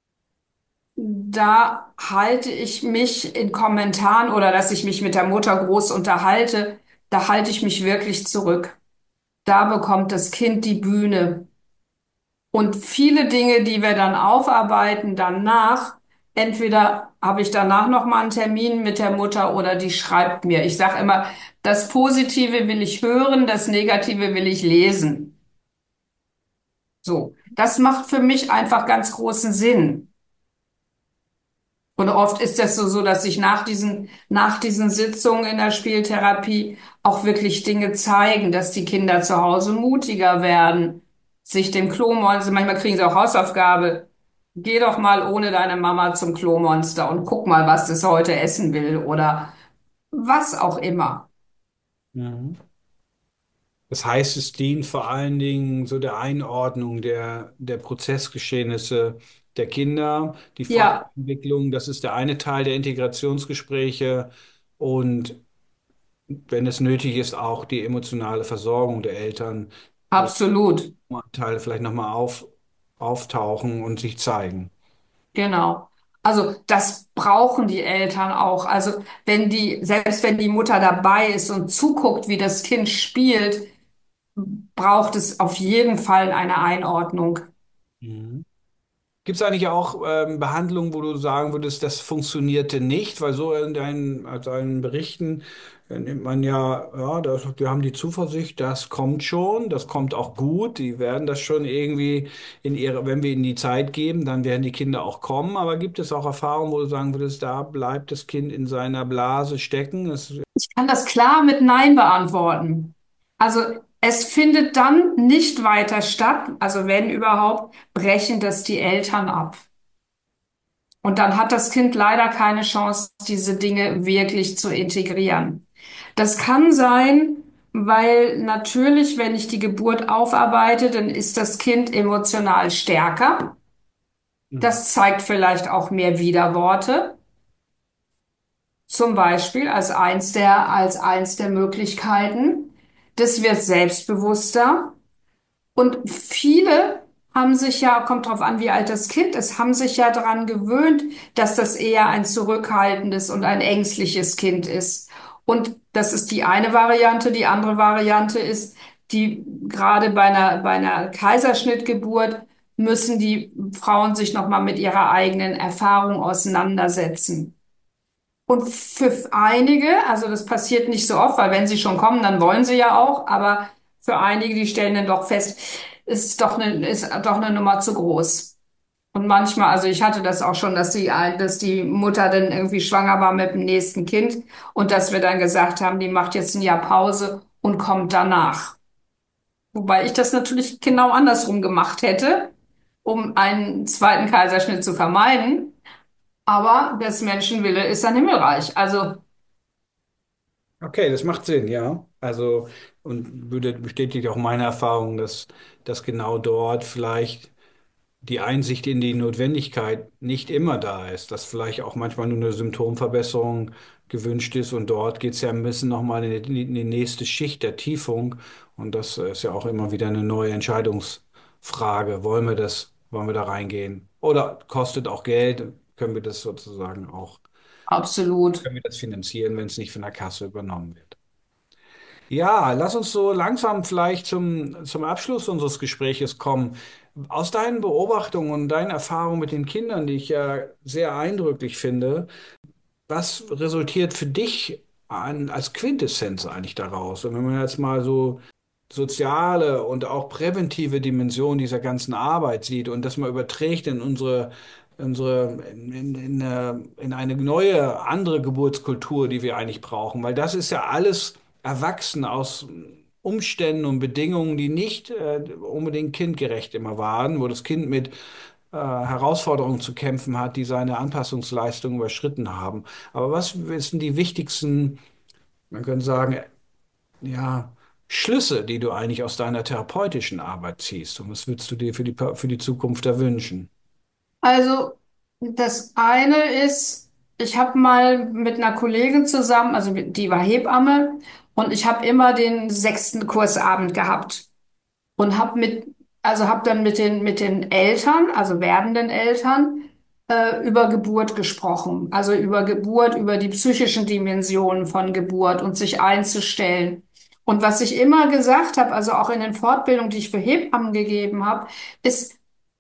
Da halte ich mich in Kommentaren oder dass ich mich mit der Mutter groß unterhalte, da halte ich mich wirklich zurück. Da bekommt das Kind die Bühne. Und viele Dinge, die wir dann aufarbeiten, danach, entweder habe ich danach noch mal einen Termin mit der Mutter oder die schreibt mir. Ich sage immer, das Positive will ich hören, das Negative will ich lesen. So, das macht für mich einfach ganz großen Sinn. Und oft ist das so, so, dass sich nach diesen, nach diesen Sitzungen in der Spieltherapie auch wirklich Dinge zeigen, dass die Kinder zu Hause mutiger werden, sich dem Klomonster, manchmal kriegen sie auch Hausaufgabe, geh doch mal ohne deine Mama zum Klomonster und guck mal, was das heute essen will oder was auch immer. Mhm. Das heißt, es dient vor allen Dingen so der Einordnung der, der Prozessgeschehnisse der Kinder, die Ja, Fortentwicklung, das ist der eine Teil der Integrationsgespräche und wenn es nötig ist, auch die emotionale Versorgung der Eltern. wo Absolut. Teile vielleicht nochmal auf, auftauchen und sich zeigen. Genau. Also das brauchen die Eltern auch. Also wenn die, selbst wenn die Mutter dabei ist und zuguckt, wie das Kind spielt, braucht es auf jeden Fall eine Einordnung. Mhm. Gibt es eigentlich auch ähm, Behandlungen, wo du sagen würdest, das funktionierte nicht? Weil so in deinen, aus deinen Berichten äh, nimmt man ja, ja, das, wir haben die Zuversicht, das kommt schon, das kommt auch gut. Die werden das schon irgendwie in ihre, wenn wir ihnen die Zeit geben, dann werden die Kinder auch kommen. Aber gibt es auch Erfahrungen, wo du sagen würdest, da bleibt das Kind in seiner Blase stecken? Es, Ich kann das klar mit Nein beantworten. Also es findet dann nicht weiter statt, also wenn überhaupt, brechen das die Eltern ab. Und dann hat das Kind leider keine Chance, diese Dinge wirklich zu integrieren. Das kann sein, weil natürlich, wenn ich die Geburt aufarbeite, dann ist das Kind emotional stärker. Mhm. Das zeigt vielleicht auch mehr Widerworte, zum Beispiel als eins der, als eins der Möglichkeiten. Das wird selbstbewusster. Und viele haben sich ja, kommt drauf an, wie alt das Kind ist, haben sich ja daran gewöhnt, dass das eher ein zurückhaltendes und ein ängstliches Kind ist. Und das ist die eine Variante. Die andere Variante ist, die gerade bei einer, bei einer Kaiserschnittgeburt müssen die Frauen sich nochmal mit ihrer eigenen Erfahrung auseinandersetzen. Und für einige, also das passiert nicht so oft, weil wenn sie schon kommen, dann wollen sie ja auch, aber für einige, die stellen dann doch fest, ist doch eine, ist doch eine Nummer zu groß. Und manchmal, also ich hatte das auch schon, dass die, dass die Mutter dann irgendwie schwanger war mit dem nächsten Kind und dass wir dann gesagt haben, die macht jetzt ein Jahr Pause und kommt danach. Wobei ich das natürlich genau andersrum gemacht hätte, um einen zweiten Kaiserschnitt zu vermeiden. Aber des Menschen Wille ist ein Himmelreich. Also Okay, das macht Sinn, ja. Also, und würde bestätigt auch meine Erfahrung, dass, dass genau dort vielleicht die Einsicht in die Notwendigkeit nicht immer da ist, dass vielleicht auch manchmal nur eine Symptomverbesserung gewünscht ist und dort geht es ja ein bisschen nochmal in die, in die nächste Schicht der Tiefung und das ist ja auch immer wieder eine neue Entscheidungsfrage. Wollen wir das, wollen wir da reingehen? Oder kostet auch Geld? Können wir das sozusagen auch, absolut. können wir das finanzieren, wenn es nicht von der Kasse übernommen wird? Ja, lass uns so langsam vielleicht zum, zum Abschluss unseres Gespräches kommen. Aus deinen Beobachtungen und deinen Erfahrungen mit den Kindern, die ich ja sehr eindrücklich finde, was resultiert für dich an, als Quintessenz eigentlich daraus? Und wenn man jetzt mal so soziale und auch präventive Dimension dieser ganzen Arbeit sieht und das mal überträgt in unsere, unsere in, in, in, eine, in eine neue, andere Geburtskultur, die wir eigentlich brauchen, weil das ist ja alles erwachsen aus Umständen und Bedingungen, die nicht äh, unbedingt kindgerecht immer waren, wo das Kind mit äh, Herausforderungen zu kämpfen hat, die seine Anpassungsleistung überschritten haben. Aber was sind die wichtigsten, man könnte sagen, ja, Schlüsse, die du eigentlich aus deiner therapeutischen Arbeit ziehst? Und was würdest du dir für die, für die Zukunft da wünschen? Also das eine ist, ich habe mal mit einer Kollegin zusammen, also die war Hebamme, und ich habe immer den sechsten Kursabend gehabt und habe mit, also habe dann mit den mit den Eltern, also werdenden Eltern, äh, über Geburt gesprochen, also über Geburt, über die psychischen Dimensionen von Geburt und sich einzustellen. Und was ich immer gesagt habe, also auch in den Fortbildungen, die ich für Hebammen gegeben habe, ist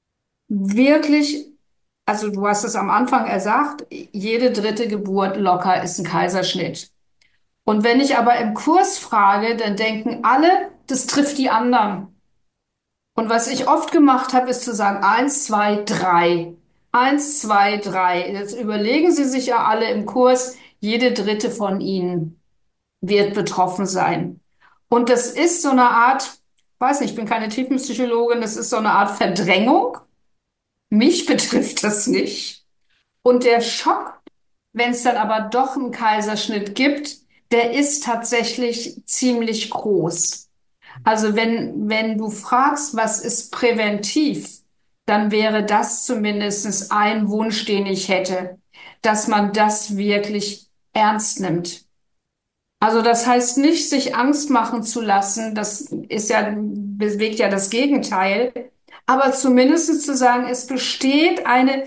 wirklich, also du hast es am Anfang gesagt, jede dritte Geburt locker ist ein Kaiserschnitt. Und wenn ich aber im Kurs frage, dann denken alle, das trifft die anderen. Und was ich oft gemacht habe, ist zu sagen, eins, zwei, drei. Eins, zwei, drei. Jetzt überlegen Sie sich ja alle im Kurs, jede dritte von Ihnen wird betroffen sein. Und das ist so eine Art, weiß nicht, ich bin keine Tiefenpsychologin, das ist so eine Art Verdrängung. Mich betrifft das nicht. Und der Schock, wenn es dann aber doch einen Kaiserschnitt gibt, der ist tatsächlich ziemlich groß. Also wenn, wenn du fragst, was ist präventiv, dann wäre das zumindest ein Wunsch, den ich hätte, dass man das wirklich ernst nimmt. Also das heißt nicht, sich Angst machen zu lassen. Das ist ja, bewegt ja das Gegenteil. Aber zumindest zu sagen, es besteht eine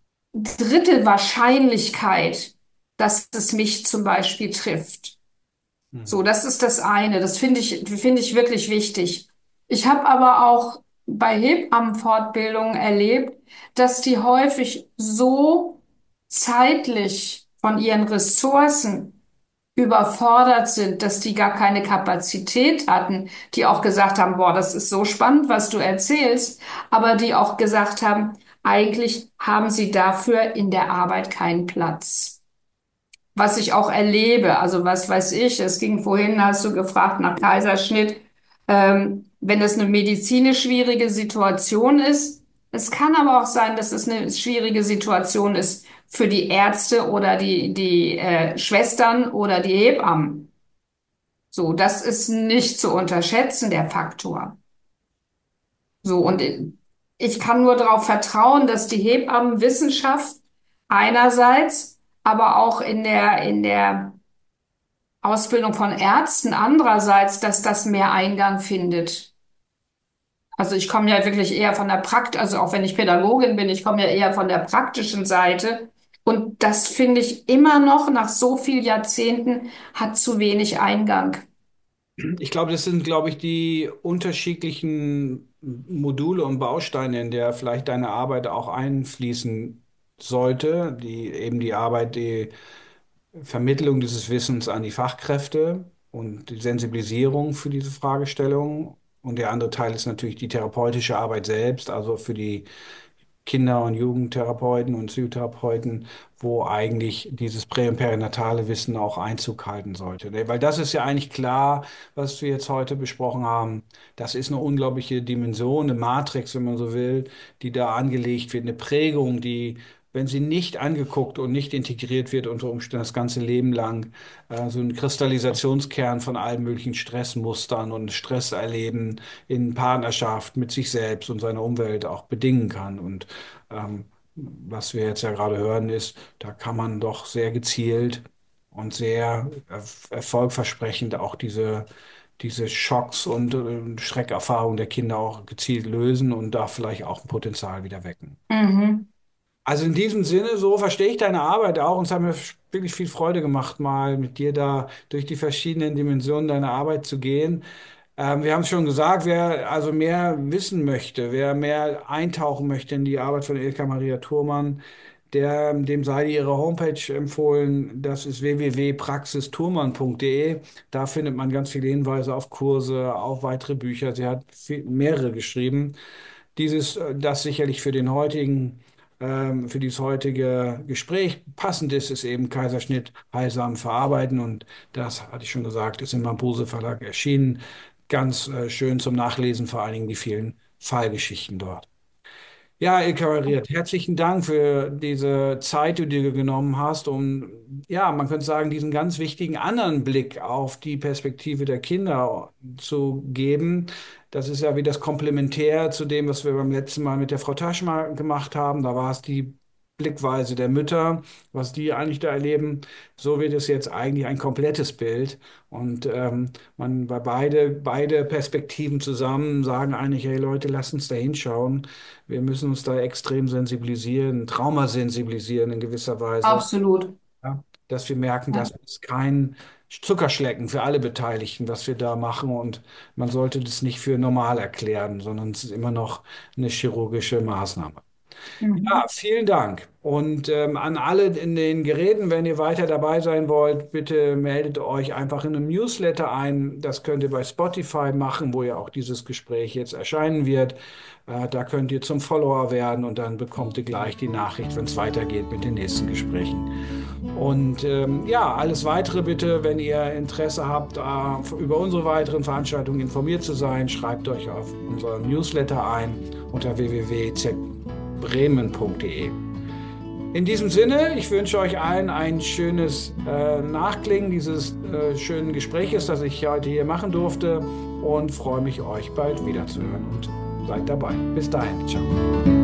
Drittelwahrscheinlichkeit, dass es mich zum Beispiel trifft. So, Mhm. das ist das eine. Das finde ich, finde ich wirklich wichtig. Ich habe aber auch bei Hebammenfortbildungen erlebt, dass die häufig so zeitlich von ihren Ressourcen überfordert sind, dass die gar keine Kapazität hatten, die auch gesagt haben, boah, das ist so spannend, was du erzählst, aber die auch gesagt haben, eigentlich haben sie dafür in der Arbeit keinen Platz. Was ich auch erlebe, also was weiß ich, es ging vorhin, hast du gefragt nach Kaiserschnitt, ähm, wenn das eine medizinisch schwierige Situation ist, es kann aber auch sein, dass es eine schwierige Situation ist für die Ärzte oder die, die äh, Schwestern oder die Hebammen. So, das ist nicht zu unterschätzen, der Faktor. So, und ich kann nur darauf vertrauen, dass die Hebammenwissenschaft einerseits, aber auch in der, in der Ausbildung von Ärzten andererseits, dass das mehr Eingang findet. Also ich komme ja wirklich eher von der Prakt, also auch wenn ich Pädagogin bin, ich komme ja eher von der praktischen Seite. Und das finde ich immer noch nach so vielen Jahrzehnten hat zu wenig Eingang. Ich glaube, das sind, glaube ich, die unterschiedlichen Module und Bausteine, in der vielleicht deine Arbeit auch einfließen sollte. Die eben die Arbeit, die Vermittlung dieses Wissens an die Fachkräfte und die Sensibilisierung für diese Fragestellung. Und der andere Teil ist natürlich die therapeutische Arbeit selbst, also für die Kinder- und Jugendtherapeuten und Psychotherapeuten, wo eigentlich dieses prä- und perinatale Wissen auch Einzug halten sollte. Ne? Weil das ist ja eigentlich klar, was wir jetzt heute besprochen haben. Das ist eine unglaubliche Dimension, eine Matrix, wenn man so will, die da angelegt wird, eine Prägung, die, wenn sie nicht angeguckt und nicht integriert wird, unter Umständen das ganze Leben lang, äh, so ein Kristallisationskern von allen möglichen Stressmustern und Stresserleben in Partnerschaft mit sich selbst und seiner Umwelt auch bedingen kann. Und ähm, was wir jetzt ja gerade hören, ist, da kann man doch sehr gezielt und sehr erf- erfolgversprechend auch diese, diese Schocks und äh, Schreckerfahrungen der Kinder auch gezielt lösen und da vielleicht auch ein Potenzial wieder wecken. Mhm. Also in diesem Sinne, so verstehe ich deine Arbeit auch und es hat mir wirklich viel Freude gemacht, mal mit dir da durch die verschiedenen Dimensionen deiner Arbeit zu gehen. Ähm, wir haben es schon gesagt, wer also mehr wissen möchte, wer mehr eintauchen möchte in die Arbeit von Ilka Maria Thurmann, der, dem sei ihre Homepage empfohlen. Das ist w w w punkt praxis thurmann punkt d e. Da findet man ganz viele Hinweise auf Kurse, auf weitere Bücher. Sie hat viel, mehrere geschrieben. Dieses, äh, das sicherlich für den heutigen, ähm, für dieses heutige Gespräch passend ist, ist eben Kaiserschnitt heilsam verarbeiten. Und das, hatte ich schon gesagt, ist im Mabuse Verlag erschienen. Ganz äh, schön zum Nachlesen, vor allen Dingen die vielen Fallgeschichten dort. Ja, Ilka Riet, herzlichen Dank für diese Zeit, die du dir genommen hast, um, ja, man könnte sagen, diesen ganz wichtigen anderen Blick auf die Perspektive der Kinder zu geben. Das ist ja wie das Komplementär zu dem, was wir beim letzten Mal mit der Frau Taschma gemacht haben. Da war es die Blickweise der Mütter, was die eigentlich da erleben. So wird es jetzt eigentlich ein komplettes Bild. Und ähm, man bei beide, beide Perspektiven zusammen sagen eigentlich, hey Leute, lasst uns da hinschauen. Wir müssen uns da extrem sensibilisieren, Trauma sensibilisieren in gewisser Weise, Absolut. ja? Dass wir merken, das Ja. ist kein Zuckerschlecken für alle Beteiligten, was wir da machen. Und man sollte das nicht für normal erklären, sondern es ist immer noch eine chirurgische Maßnahme. Ja, Mhm. vielen Dank. Und ähm, an alle in den Geräten, wenn ihr weiter dabei sein wollt, bitte meldet euch einfach in einem Newsletter ein. Das könnt ihr bei Spotify machen, wo ja auch dieses Gespräch jetzt erscheinen wird. Äh, da könnt ihr zum Follower werden und dann bekommt ihr gleich die Nachricht, wenn es weitergeht mit den nächsten Gesprächen. Und ähm, ja, alles weitere bitte, wenn ihr Interesse habt, äh, über unsere weiteren Veranstaltungen informiert zu sein, schreibt euch auf unseren Newsletter ein unter w w w punkt z bremen punkt d e. In diesem Sinne, ich wünsche euch allen ein schönes äh, Nachklingen dieses äh, schönen Gespräches, das ich heute hier machen durfte und freue mich, euch bald wiederzuhören und seid dabei. Bis dahin, ciao.